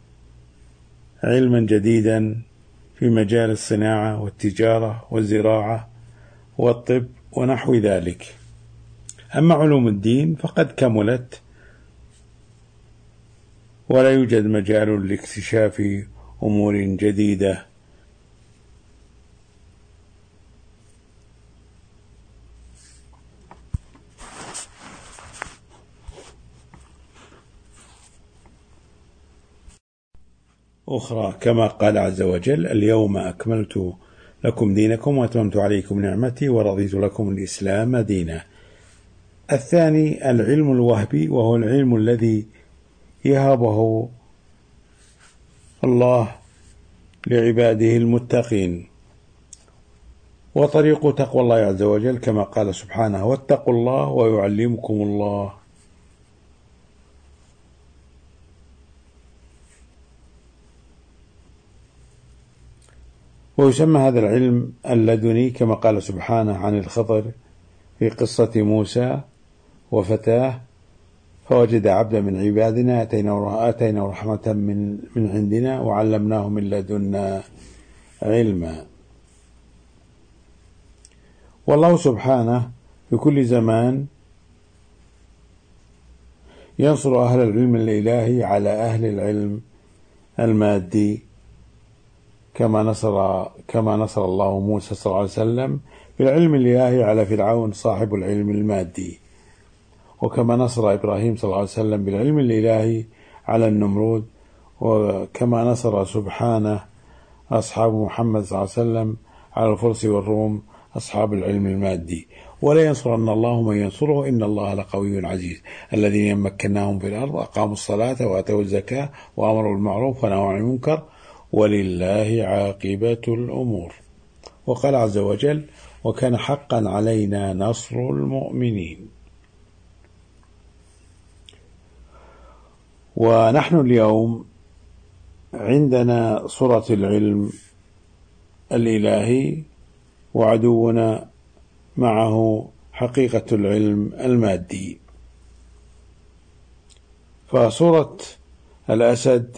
علما جديدا في مجال الصناعة والتجارة والزراعة والطب ونحو ذلك. أما علوم الدين فقد كملت، ولا يوجد مجال لاكتشاف أمور جديدة. أخرى، كما قال عز وجل: اليوم أكملت لكم دينكم وأتممت عليكم نعمتي ورضيت لكم الإسلام دينا. الثاني العلم الوهبي، وهو العلم الذي يهبه الله لعباده المتقين، وطريق تقوى الله عز وجل كما قال سبحانه: واتقوا الله ويعلمكم الله. ويسمى هذا العلم اللدني كما قال سبحانه عن الخضر في قصة موسى وفتاه: فوجد عبدا من عبادنا آتينا رحمة من عندنا وعلمناه من لدنا علما. والله سبحانه في كل زمان ينصر أهل العلم الإلهي على أهل العلم المادي، كما نصر الله موسى صلى الله عليه وسلم بالعلم الإلهي على فرعون صاحب العلم المادي، وكما نصر إبراهيم صلى الله عليه وسلم بالعلم الإلهي على النمرود، وكما نصر سبحانه أصحاب محمد صلى الله عليه وسلم على الفرس والروم أصحاب العلم المادي. ولا ينصرن الله من ينصره إن الله لقوي عزيز. الذين مكناهم في الأرض أقاموا الصلاة وآتوا الزكاة وأمروا بالمعروف ونهوا عن المنكر ولله عاقبة الأمور. وقال عز وجل: وكان حقا علينا نصر المؤمنين. ونحن اليوم عندنا صورة العلم الإلهي، وعدونا معه حقيقة العلم المادي. فصورة الأسد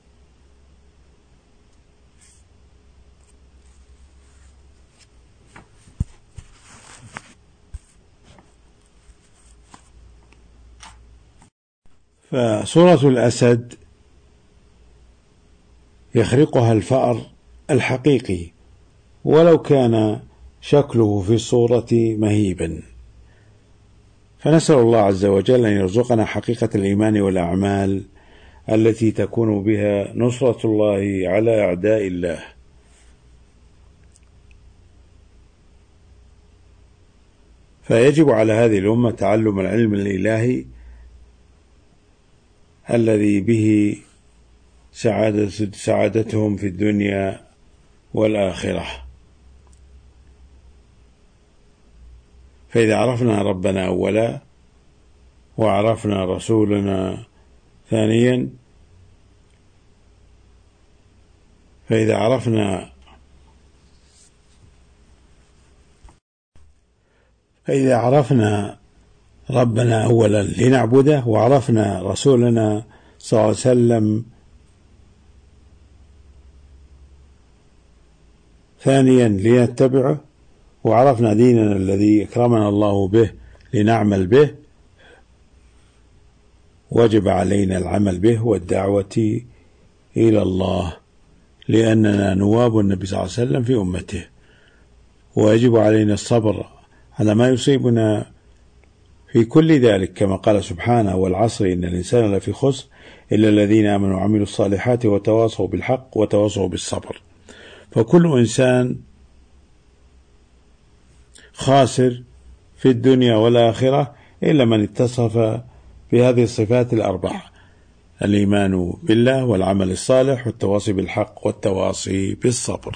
يخرقها الفأر الحقيقي ولو كان شكله في الصورة مهيبا. فنسأل الله عز وجل أن يرزقنا حقيقة الإيمان والأعمال التي تكون بها نصرة الله على أعداء الله. فيجب على هذه الأمة تعلم العلم الإلهي الذي به سعادتهم في الدنيا والآخرة. فإذا عرفنا ربنا أولا وعرفنا رسولنا ثانيا، فإذا عرفنا ربنا أولا لنعبده، وعرفنا رسولنا صلى الله عليه وسلم ثانيا لنتبعه، وعرفنا ديننا الذي أكرمنا الله به لنعمل به، وجب علينا العمل به والدعوة إلى الله، لأننا نواب النبي صلى الله عليه وسلم في أمته. ويجب علينا الصبر على ما يصيبنا في كل ذلك، كما قال سبحانه: والعصر إن الإنسان لفي خسر إلا الذين آمنوا وعملوا الصالحات وتواصوا بالحق وتواصوا بالصبر. فكل إنسان خاسر في الدنيا والآخرة إلا من اتصف بهذه الصفات الأربع: الإيمان بالله والعمل الصالح والتواصي بالحق والتواصي بالصبر.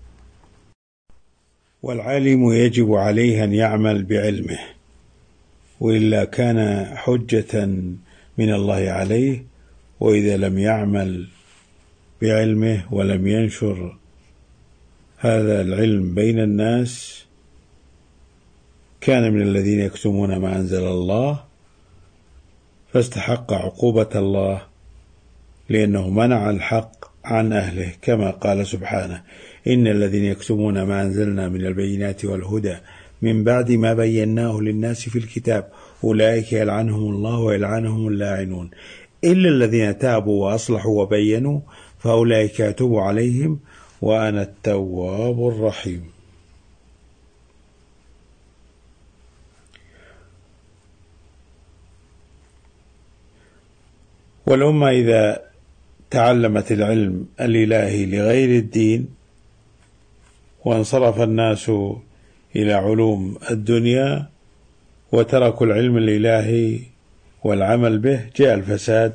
والعالم يجب عليه أن يعمل بعلمه، وإلا كان حجة من الله عليه. وإذا لم يعمل بعلمه ولم ينشر هذا العلم بين الناس كان من الذين يكتمون ما أنزل الله، فاستحق عقوبة الله لأنه منع الحق عن أهله، كما قال سبحانه: إن الذين يكتمون ما أنزلنا من البينات والهدى من بعد ما بيناه للناس في الكتاب أولئك يلعنهم الله ويلعنهم اللاعنون إلا الذين تابوا وأصلحوا وبينوا فأولئك أتوب عليهم وأنا التواب الرحيم. والأمة إذا تعلمت العلم الإلهي لغير الدين وانصرف الناس إلى علوم الدنيا وتركوا العلم الإلهي والعمل به، جاء الفساد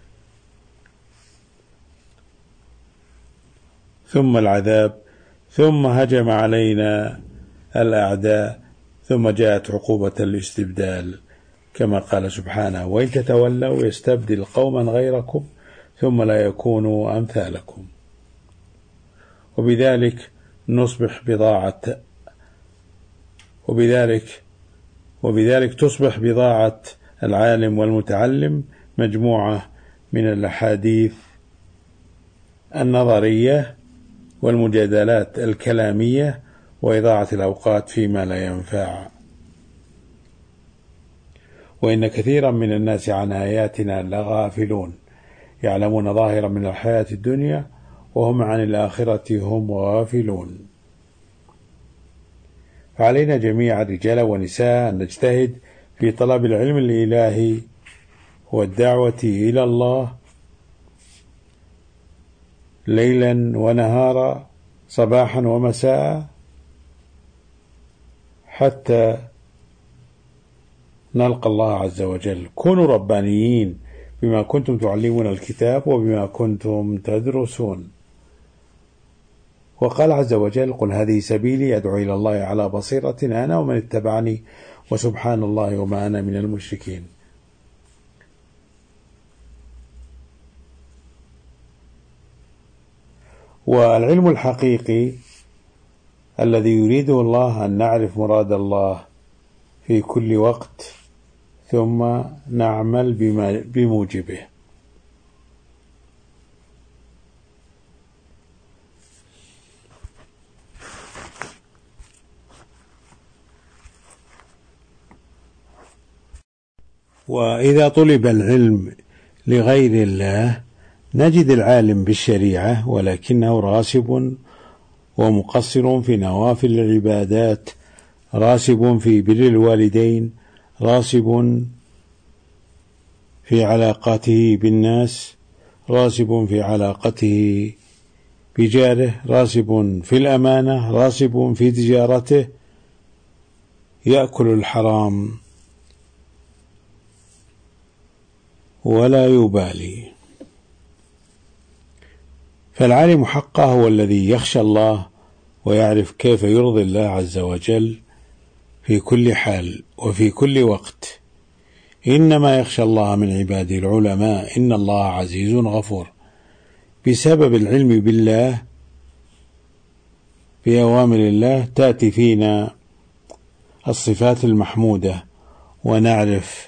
ثم العذاب ثم هجم علينا الأعداء ثم جاءت عقوبة الاستبدال، كما قال سبحانه: وإن تتولوا يستبدل قوما غيركم ثم لا يكونوا أمثالكم. وبذلك تصبح بضاعة العالم والمتعلم مجموعة من الأحاديث النظرية والمجادلات الكلامية وإضاعة الأوقات فيما لا ينفع. وإن كثيرا من الناس عن آياتنا لغافلون يعلمون ظاهرا من الحياة الدنيا وهم عن الآخرة هم غافلون. فعلينا جميعا رجالا ونساء أن نجتهد في طلب العلم الإلهي والدعوة إلى الله ليلا ونهارا صباحا ومساء حتى نلقى الله عز وجل. كونوا ربانيين بما كنتم تعلمون الكتاب وبما كنتم تدرسون. وقال عز وجل: قل هذه سبيلي أدعو إلى الله على بصيرة أنا ومن اتبعني وسبحان الله وما أنا من المشركين. والعلم الحقيقي الذي يريده الله أن نعرف مراد الله في كل وقت ثم نعمل بموجبه. وإذا طلب العلم لغير الله نجد العالم بالشريعة ولكنه راسب ومقصر في نوافل العبادات، راسب في بر الوالدين، راسب في علاقاته بالناس، راسب في علاقته بجاره، راسب في الأمانة، راسب في تجارته، يأكل الحرام ولا يبالي. فالعالم حقا هو الذي يخشى الله ويعرف كيف يرضي الله عز وجل في كل حال وفي كل وقت. إنما يخشى الله من عباده العلماء إن الله عزيز غفور. بسبب العلم بالله بأوامر الله تأتي فينا الصفات المحمودة ونعرف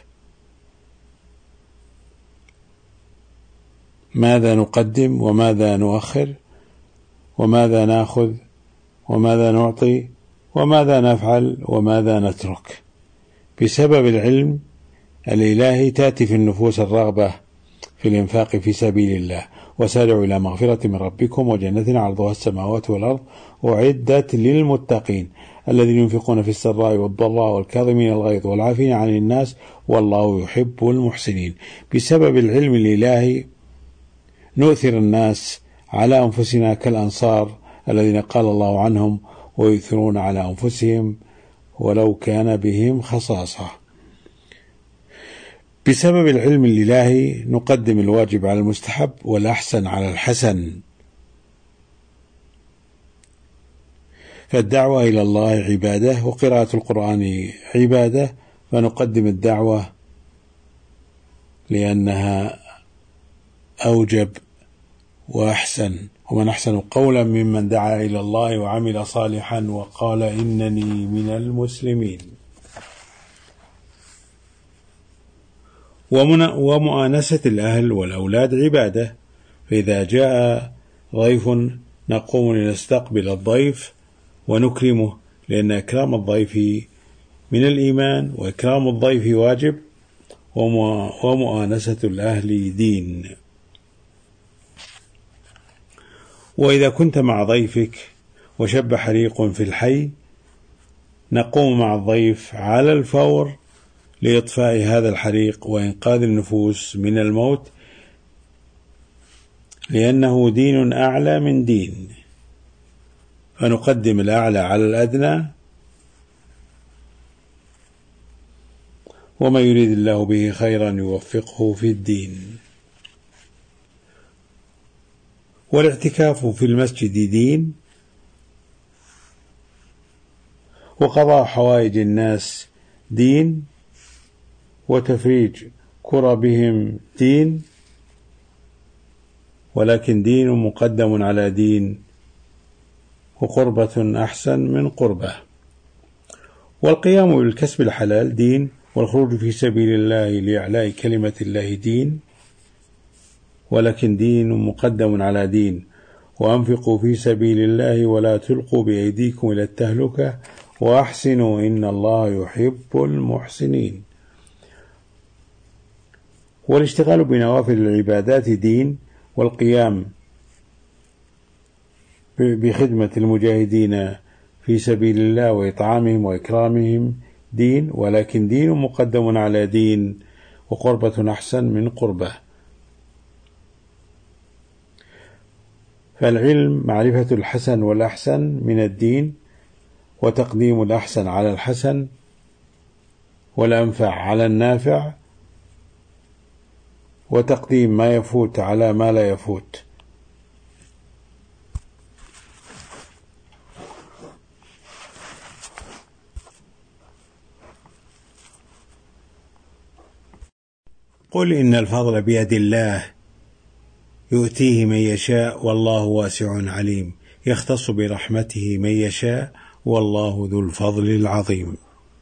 ماذا نقدم وماذا نؤخر وماذا نأخذ وماذا نعطي وماذا نفعل وماذا نترك. بسبب العلم الإلهي تأتي في النفوس الرغبة في الإنفاق في سبيل الله. وسارعوا إلى مغفرة من ربكم وجنة عرضها السماوات والأرض أعدت للمتقين الذين ينفقون في السراء والضراء والكاظمين الغيظ والعافين عن الناس والله يحب المحسنين. بسبب العلم الإلهي نؤثر الناس على أنفسنا كالأنصار الذين قال الله عنهم ويؤثرون على أنفسهم ولو كان بهم خصاصة. بسبب العلم الإلهي نقدم الواجب على المستحب والأحسن على الحسن. فالدعوة إلى الله عبادة وقراءة القرآن عبادة، فنقدم الدعوة لأنها أوجب وأحسن. ومن أحسن قولا ممن دعا إلى الله وعمل صالحا وقال إنني من المسلمين. ومؤانسة الأهل والأولاد عبادة. فإذا جاء ضيف نقوم لنستقبل الضيف ونكرمه، لأن إكرام الضيف من الإيمان وإكرام الضيف واجب، ومؤانسة الأهل دين. وإذا كنت مع ضيفك وشب حريق في الحي نقوم مع الضيف على الفور لإطفاء هذا الحريق وإنقاذ النفوس من الموت، لأنه دين أعلى من دين، فنقدم الأعلى على الأدنى. وما يريد الله به خيرا يوفقه في الدين. والاعتكاف في المسجد دين، وقضاء حوائج الناس دين، وتفريج كربهم دين، ولكن دين مقدم على دين، وقربة أحسن من قربة. والقيام بالكسب الحلال دين، والخروج في سبيل الله لإعلاء كلمة الله دين، ولكن دين مقدم على دين. وأنفقوا في سبيل الله ولا تلقوا بأيديكم إلى التهلكة وأحسنوا إن الله يحب المحسنين. والاشتغال بنوافل العبادات دين، والقيام بخدمة المجاهدين في سبيل الله وإطعامهم وإكرامهم دين، ولكن دين مقدم على دين، وقربة أحسن من قربة. فالعلم معرفة الحسن والأحسن من الدين، وتقديم الأحسن على الحسن، والأنفع على النافع، وتقديم ما يفوت على ما لا يفوت. قل إن الفضل بيد الله يؤتيه من يشاء والله واسع عليم، يختص برحمته من يشاء والله ذو الفضل العظيم.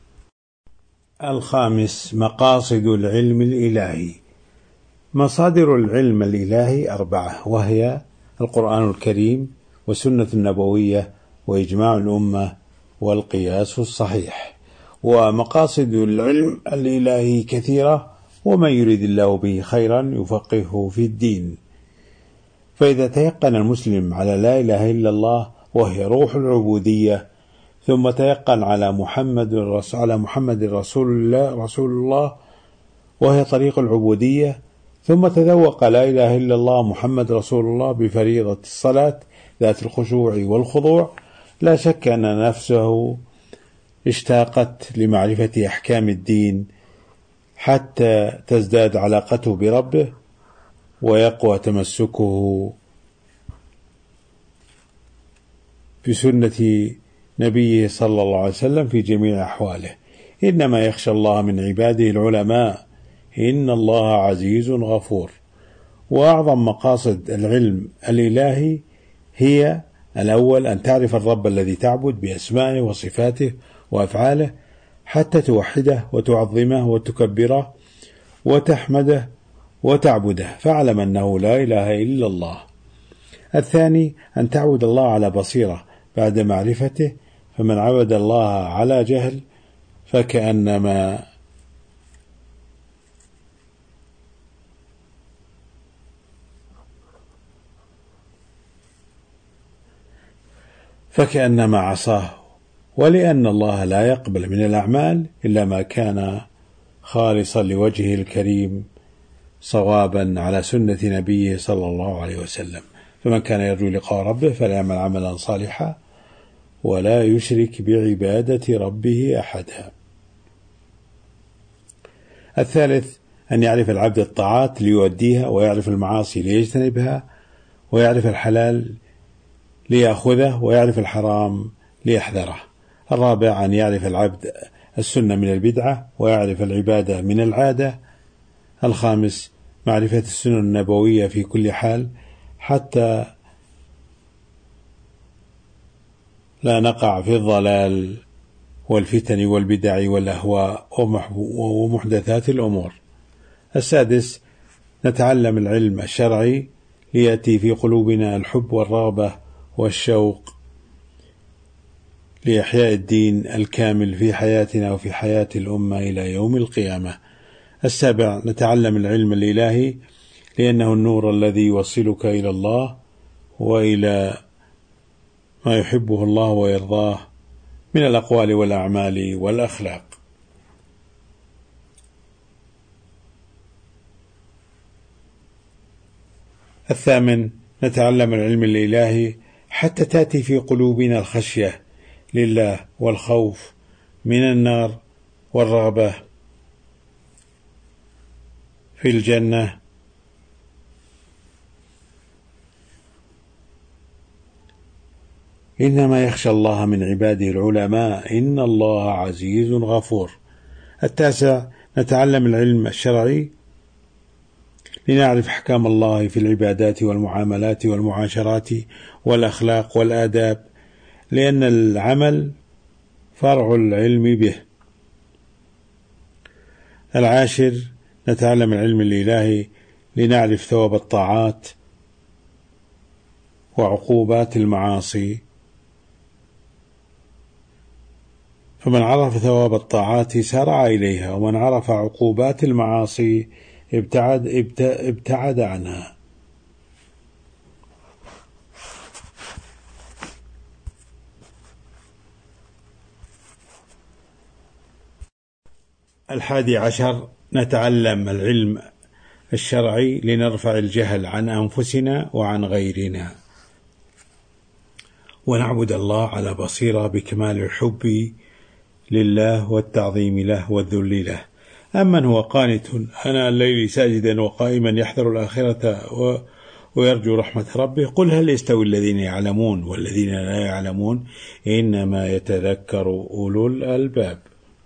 الخامس، مقاصد العلم الإلهي. مصادر العلم الإلهي 4، وهي القرآن الكريم، والسنة النبوية، وإجماع الأمة، والقياس الصحيح. ومقاصد العلم الإلهي كثيرة، ومن يريد الله به خيرا يفقهه في الدين. فإذا تيقن المسلم على لا إله إلا الله وهي روح العبودية، ثم تيقن على محمد رسول الله وهي طريق العبودية، ثم تذوق لا إله إلا الله محمد رسول الله بفريضة الصلاة ذات الخشوع والخضوع، لا شك أن نفسه اشتاقت لمعرفة أحكام الدين حتى تزداد علاقته بربه، ويقوى تمسكه بسنة نبيه صلى الله عليه وسلم في جميع أحواله. إنما يخشى الله من عباده العلماء، إن الله عزيز غفور. وأعظم مقاصد العلم الإلهي هي: الأول، أن تعرف الرب الذي تعبد بأسمائه وصفاته وأفعاله حتى توحده وتعظمه وتكبره وتحمده وتعبده، فاعلم أنه لا إله إلا الله. الثاني، أن تعبد الله على بصيرة بعد معرفته، فمن عبد الله على جهل فكأنما عصاه. ولأن الله لا يقبل من الأعمال إلا ما كان خالصا لوجهه الكريم صوابا على سنة نبيه صلى الله عليه وسلم. فمن كان يرجو لقاء ربه فليعمل عملا صالحا ولا يشرك بعبادة ربه أحدا. الثالث، أن يعرف العبد الطاعات ليؤديها، ويعرف المعاصي ليجتنبها، ويعرف الحلال ليأخذه، ويعرف الحرام ليحذره. الرابع، أن يعرف العبد السنة من البدعة، ويعرف العبادة من العادة. الخامس، معرفة السنن النبوية في كل حال حتى لا نقع في الضلال والفتن والبدع والأهواء ومحدثات الأمور. السادس، نتعلم العلم الشرعي ليأتي في قلوبنا الحب والرغبة والشوق لإحياء الدين الكامل في حياتنا وفي حياة الأمة إلى يوم القيامة. السابع، نتعلم العلم الإلهي لأنه النور الذي يوصلك إلى الله وإلى ما يحبه الله ويرضاه من الأقوال والأعمال والأخلاق. الثامن، نتعلم العلم الإلهي حتى تأتي في قلوبنا الخشية لله والخوف من النار والرغبة في الجنة. إنما يخشى الله من عباده العلماء، إن الله عزيز غفور. التاسع، نتعلم العلم الشرعي لنعرف أحكام الله في العبادات والمعاملات والمعاشرات والأخلاق والآداب، لأن العمل فرع العلم به. العاشر نتعلم العلم الإلهي لنعرف ثواب الطاعات وعقوبات المعاصي، فمن عرف ثواب الطاعات سارع إليها، ومن عرف عقوبات المعاصي ابتعد عنها. الحادي عشر نتعلم العلم الشرعي لنرفع الجهل عن أنفسنا وعن غيرنا، ونعبد الله على بصيرة بكمال الحب لله والتعظيم له والذل له. أمن هو قانت أناء الليل ساجدا وقائما يحذر الآخرة ويرجو رحمة ربه، قل هل يستوي الذين يعلمون والذين لا يعلمون إنما يتذكر أولو الألباب.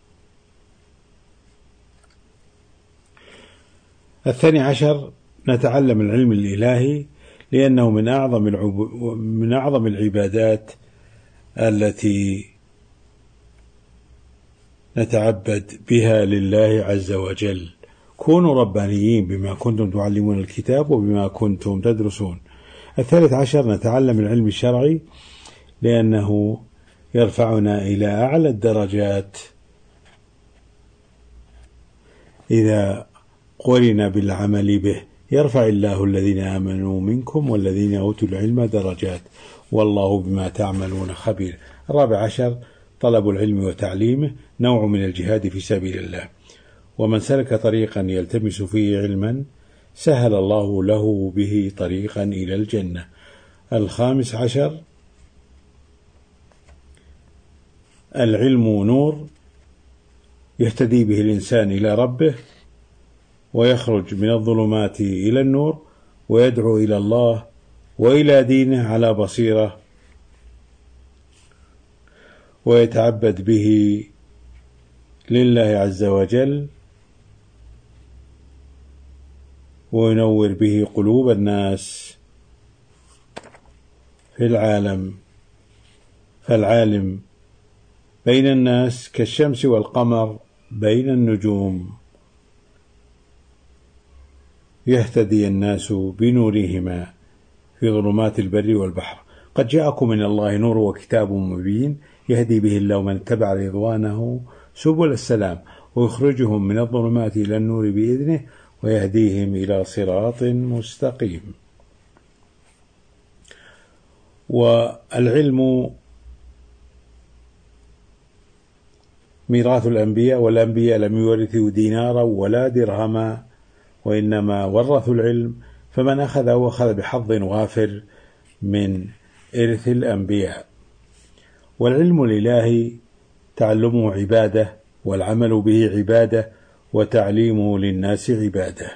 الثاني عشر نتعلم العلم الإلهي لأنه من أعظم العبادات التي نتعبد بها لله عز وجل. كونوا ربانيين بما كنتم تعلمون الكتاب وبما كنتم تدرسون. الثالث عشر نتعلم العلم الشرعي لأنه يرفعنا إلى أعلى الدرجات إذا قرن بالعمل به. يرفع الله الذين آمنوا منكم والذين أوتوا العلم درجات والله بما تعملون خبير. الرابع عشر طلب العلم وتعليمه نوع من الجهاد في سبيل الله، ومن سلك طريقا يلتمس فيه علما سهل الله له به طريقا إلى الجنة. الخامس عشر العلم نور يهتدي به الإنسان إلى ربه ويخرج من الظلمات إلى النور ويدعو إلى الله وإلى دينه على بصيرة، ويتعبد به لله عز وجل وينور به قلوب الناس في العالم. فالعالم بين الناس كالشمس والقمر بين النجوم، يهتدي الناس بنورهما في ظلمات البر والبحر. قد جاءكم من الله نور وكتاب مبين يهدي به الله من اتبع رضوانه سبل السلام ويخرجهم من الظلمات إلى النور بإذنه ويهديهم إلى صراط مستقيم. والعلم ميراث الأنبياء، والأنبياء لم يورثوا دينارا ولا درهما وإنما ورثوا العلم، فمن أخذه أخذ بحظ وافر من إرث الأنبياء. والعلم الإلهي تعلمه عبادة، والعمل به عبادة، وتعليمه للناس عبادة.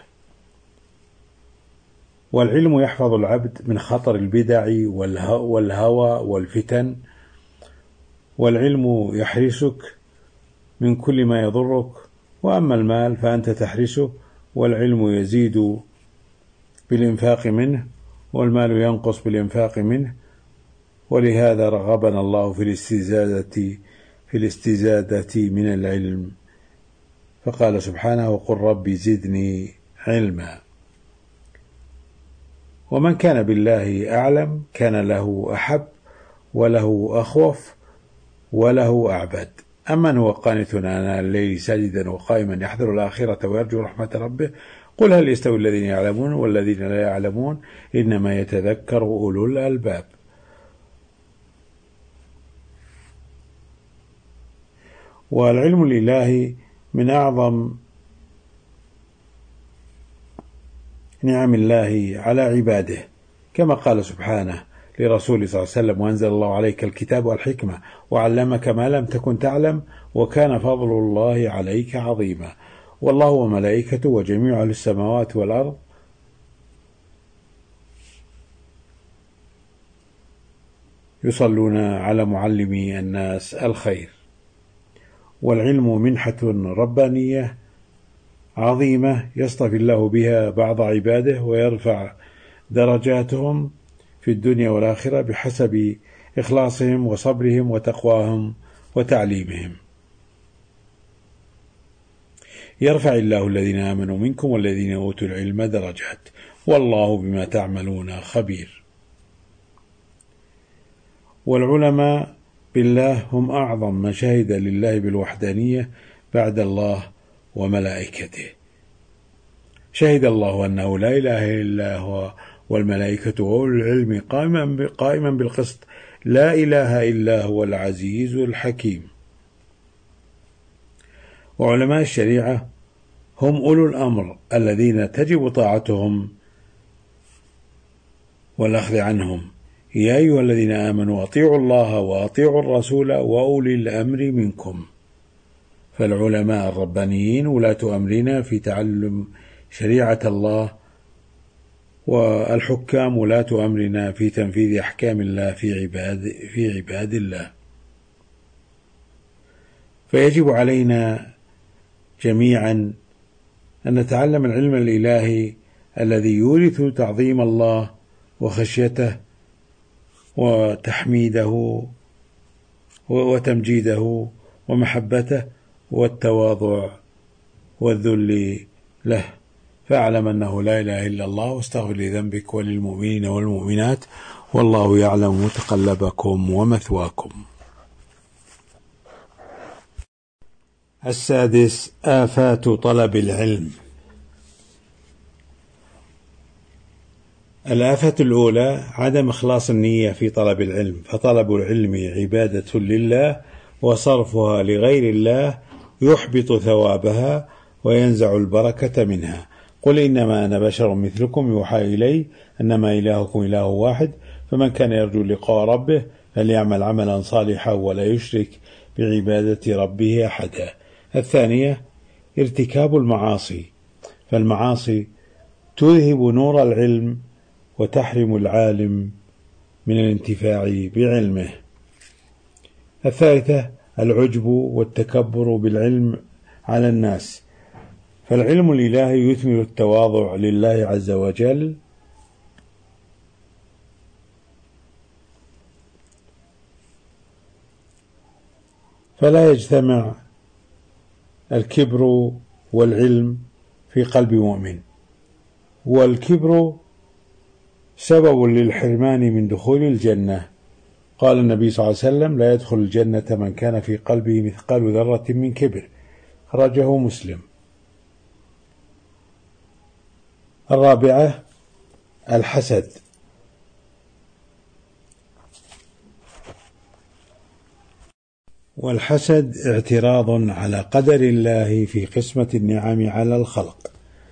والعلم يحفظ العبد من خطر البدع والهوى والفتن، والعلم يحرسك من كل ما يضرك. وأما المال فأنت تحرسه، والعلم يزيد بالإنفاق منه، والمال ينقص بالإنفاق منه. ولهذا رغبنا الله في الاستزادة من العلم، فقال سبحانه وقل رب زدني علما. ومن كان بالله أعلم كان له أحب وله أخوف وله أعبد. أمن هو قانت آناء الليل ساجدا وقائما يحذر الآخرة ويرجو رحمة ربه، قل هل يستوي الذين يعلمون والذين لا يعلمون إنما يتذكر أولو الألباب. والعلم الإلهي من أعظم نعم الله على عباده، كما قال سبحانه لرسوله صلى الله عليه وسلم وأنزل الله عليك الكتاب والحكمة وعلمك ما لم تكن تعلم وكان فضل الله عليك عظيما. والله وملائكته وجميع أهل السماوات والأرض يصلون على معلم الناس الخير. والعلم منحة ربانية عظيمة يصطفي الله بها بعض عباده ويرفع درجاتهم في الدنيا والآخرة بحسب إخلاصهم وصبرهم وتقواهم وتعليمهم. يرفع الله الذين آمنوا منكم والذين أوتوا العلم درجات والله بما تعملون خبير. والعلماء بالله هم أعظم من شهد لله بالوحدانية بعد الله وملائكته. شهد الله أنه لا إله إلا هو والملائكة وأولو العلم قائما بالقسط لا إله إلا هو العزيز الحكيم. وعلماء الشريعة هم أولو الأمر الذين تجب طاعتهم والأخذ عنهم. يا أيها الذين آمنوا أطيعوا الله وأطيعوا الرسول وأولي الأمر منكم. فالعلماء الربانيين ولاة أمرنا في تعلم شريعة الله، والحكام ولاة أمرنا في تنفيذ أحكام الله في عباد الله. فيجب علينا جميعا أن نتعلم العلم الإلهي الذي يورث تعظيم الله وخشيته وتحميده وتمجيده ومحبته والتواضع والذل له. فاعلم أنه لا إله إلا الله واستغفر لذنبك وللمؤمنين والمؤمنات والله يعلم متقلبكم ومثواكم. 6. آفات طلب العلم. الآفة الأولى عدم إخلاص النية في طلب العلم، فطلب العلم عبادة لله وصرفها لغير الله يحبط ثوابها وينزع البركة منها. قل إنما أنا بشر مثلكم يوحى إلي أنما إلهكم إله واحد فمن كان يرجو لقاء ربه فليعمل عملا صالحا ولا يشرك بعبادة ربه أحدا. 2. ارتكاب المعاصي، فالمعاصي تذهب نور العلم وتحرم العالم من الانتفاع بعلمه. 3. العجب والتكبر بالعلم على الناس، فالعلم الإلهي يثمر التواضع لله عز وجل فلا يجتمع الكبر والعلم في قلب مؤمن، والكبر سبب للحرمان من دخول الجنة. قال النبي صلى الله عليه وسلم لا يدخل الجنة من كان في قلبه مثقال ذرة من كبر، خرجه مسلم. 4. الحسد، والحسد اعتراض على قدر الله في قسمة النعم على الخلق،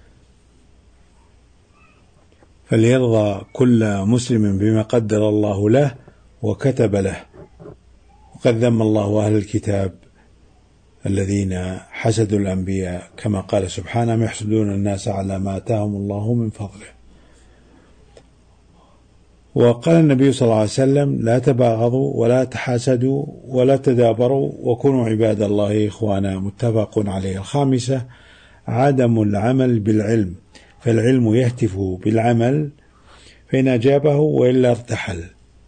فليرضى كل مسلم بما قدر الله له وكتب له. وقد ذم الله أهل الكتاب الذين حسدوا الأنبياء كما قال سبحانه يحسدون الناس على ما آتاهم الله من فضله. وقال النبي صلى الله عليه وسلم لا تباغضوا ولا تحاسدوا ولا تدابروا وكونوا عباد الله إخوانا، متفق عليه. 5. عدم العمل بالعلم، فالعلم يهتف بالعمل فإن أجابه وإلا ارتحل.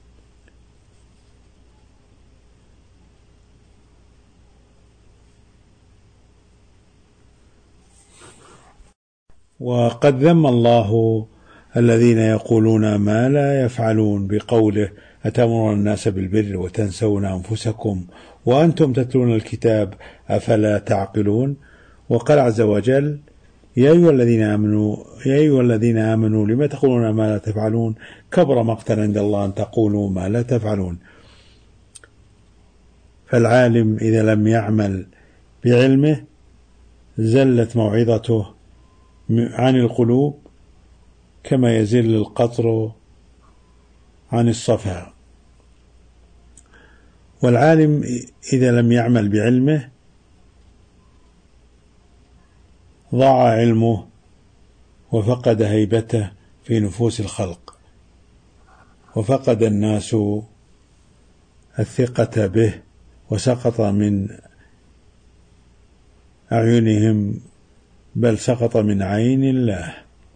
وقد ذم الله الذين يقولون ما لا يفعلون بقوله أتأمرون الناس بالبر وتنسون أنفسكم وأنتم تتلون الكتاب أفلا تعقلون. وقال عز وجل يا أيها الذين آمنوا لما تقولون ما لا تفعلون كبر مقتا عند الله أن تقولوا ما لا تفعلون. فالعالم إذا لم يعمل بعلمه زلت موعظته عن القلوب كما يزل القطر عن الصفا. والعالم إذا لم يعمل بعلمه ضاع علمه وفقد هيبته في نفوس الخلق، وفقد الناس الثقة به وسقط من أعينهم بل سقط من عين الله.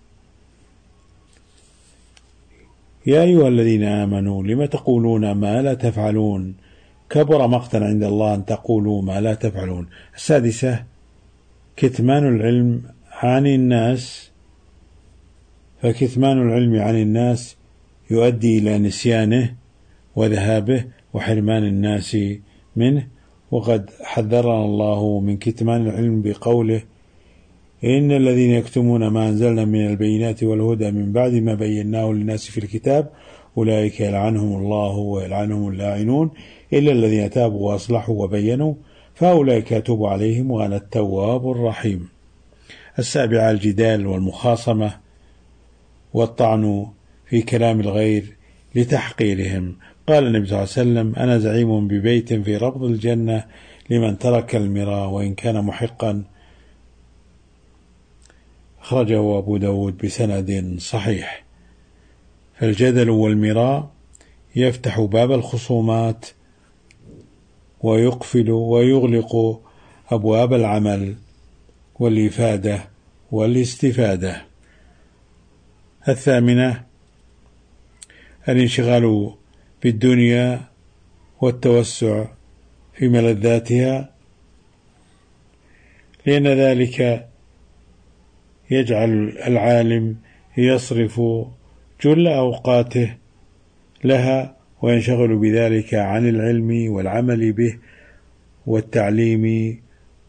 يا أيها الذين آمنوا لم تقولون ما لا تفعلون كبر مقتا عند الله أن تقولوا ما لا تفعلون. 6. كتمان العلم عن الناس، فكتمان العلم عن الناس يؤدي إلى نسيانه وذهابه وحرمان الناس منه. وقد حذرنا الله من كتمان العلم بقوله: إن الذين يكتمون ما أنزلنا من البينات والهدى من بعد ما بيناه للناس في الكتاب أولئك يلعنهم الله ويلعنهم اللاعنون إلا الذين تابوا وأصلحوا وبينوا فأولئك أتوب عليهم وأنا التواب الرحيم. 7 الجدال والمخاصمة والطعن في كلام الغير لتحقيرهم. قال النبي صلى الله عليه وسلم: أنا زعيم ببيت في ربض الجنة لمن ترك المراء وإن كان محقا. أخرجه أبو داود بسند صحيح. فالجدل والمراء يفتح باب الخصومات ويقفل ويغلق أبواب العمل والإفادة والاستفادة. 8 الانشغال بالدنيا والتوسع في ملذاتها، لأن ذلك يجعل العالم يصرف جل أوقاته لها وينشغل بذلك عن العلم والعمل به والتعليم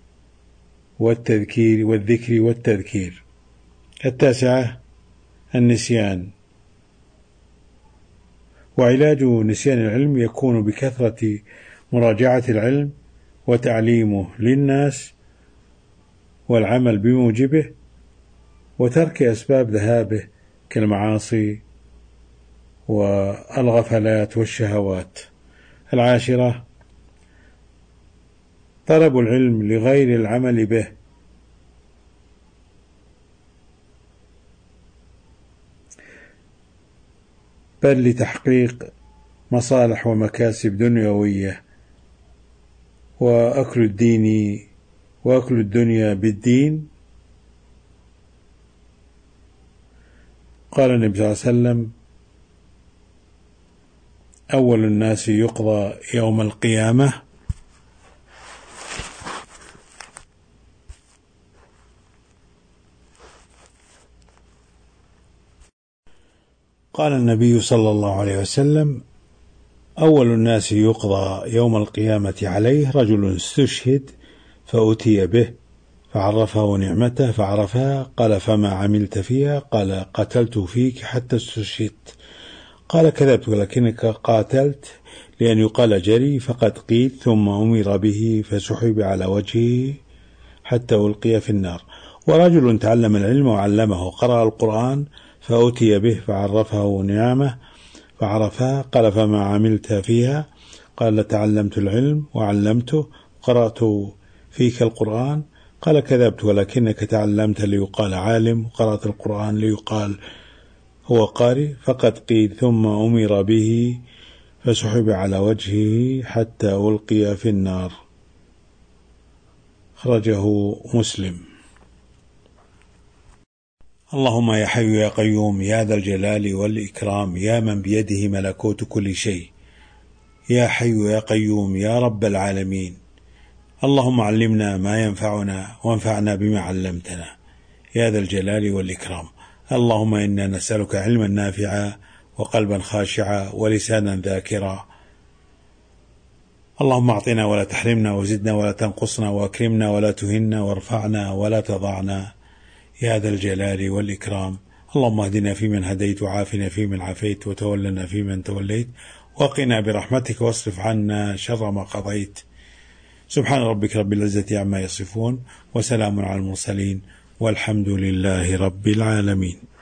والذكر والتذكير. 9 النسيان. وعلاج نسيان العلم يكون بكثرة مراجعة العلم وتعليمه للناس والعمل بموجبه وترك أسباب ذهابه كالمعاصي والغفلات والشهوات. 10 طلب العلم لغير العمل به، بل لتحقيق مصالح ومكاسب دنيوية وأكل الدنيا بالدين. قال النبي صلى الله عليه وسلم: أول الناس يقضى يوم القيامة قال النبي صلى الله عليه وسلم: أول الناس يقضى يوم القيامة عليه رجل استشهد فأتي به فعرفه نعمته فعرفها، قال: فما عملت فيها؟ قال: قتلت فيك حتى استشهدت. قال: كذبت ولكنك قاتلت لأن يقال جري، فقد قيل ثم أمر به فسحب على وجهه حتى ألقي في النار. ورجل تعلم العلم وعلمه، قرأ القرآن فأتي به فعرفه نعمه فعرفها، قال: فما عملت فيها؟ قال: تعلمت العلم وعلمته، قرأت فيك القرآن. قال: كذبت ولكنك تعلمت ليقال عالم، وقرأت القرآن ليقال هو قارئ، فقد قيل ثم أمر به فسحب على وجهه حتى ألقي في النار. أخرجه مسلم. اللهم يا حي يا قيوم يا ذا الجلال والإكرام يا من بيده ملكوت كل شيء، يا حي يا قيوم يا رب العالمين، اللهم علمنا ما ينفعنا وانفعنا بما علمتنا يا ذا الجلال والإكرام. اللهم إنا نسألك علما نافعا وقلبا خاشعا ولسانا ذاكرا. اللهم اعطنا ولا تحرمنا وزدنا ولا تنقصنا وأكرمنا ولا تهنا وارفعنا ولا تضعنا يا ذا الجلال والإكرام. اللهم اهدنا فيمن هديت وعافنا فيمن عافيت وتولنا فيمن توليت وقنا برحمتك واصرف عنا شر ما قضيت. سبحان ربك رب العزة عما يصفون وسلام على المرسلين والحمد لله رب العالمين.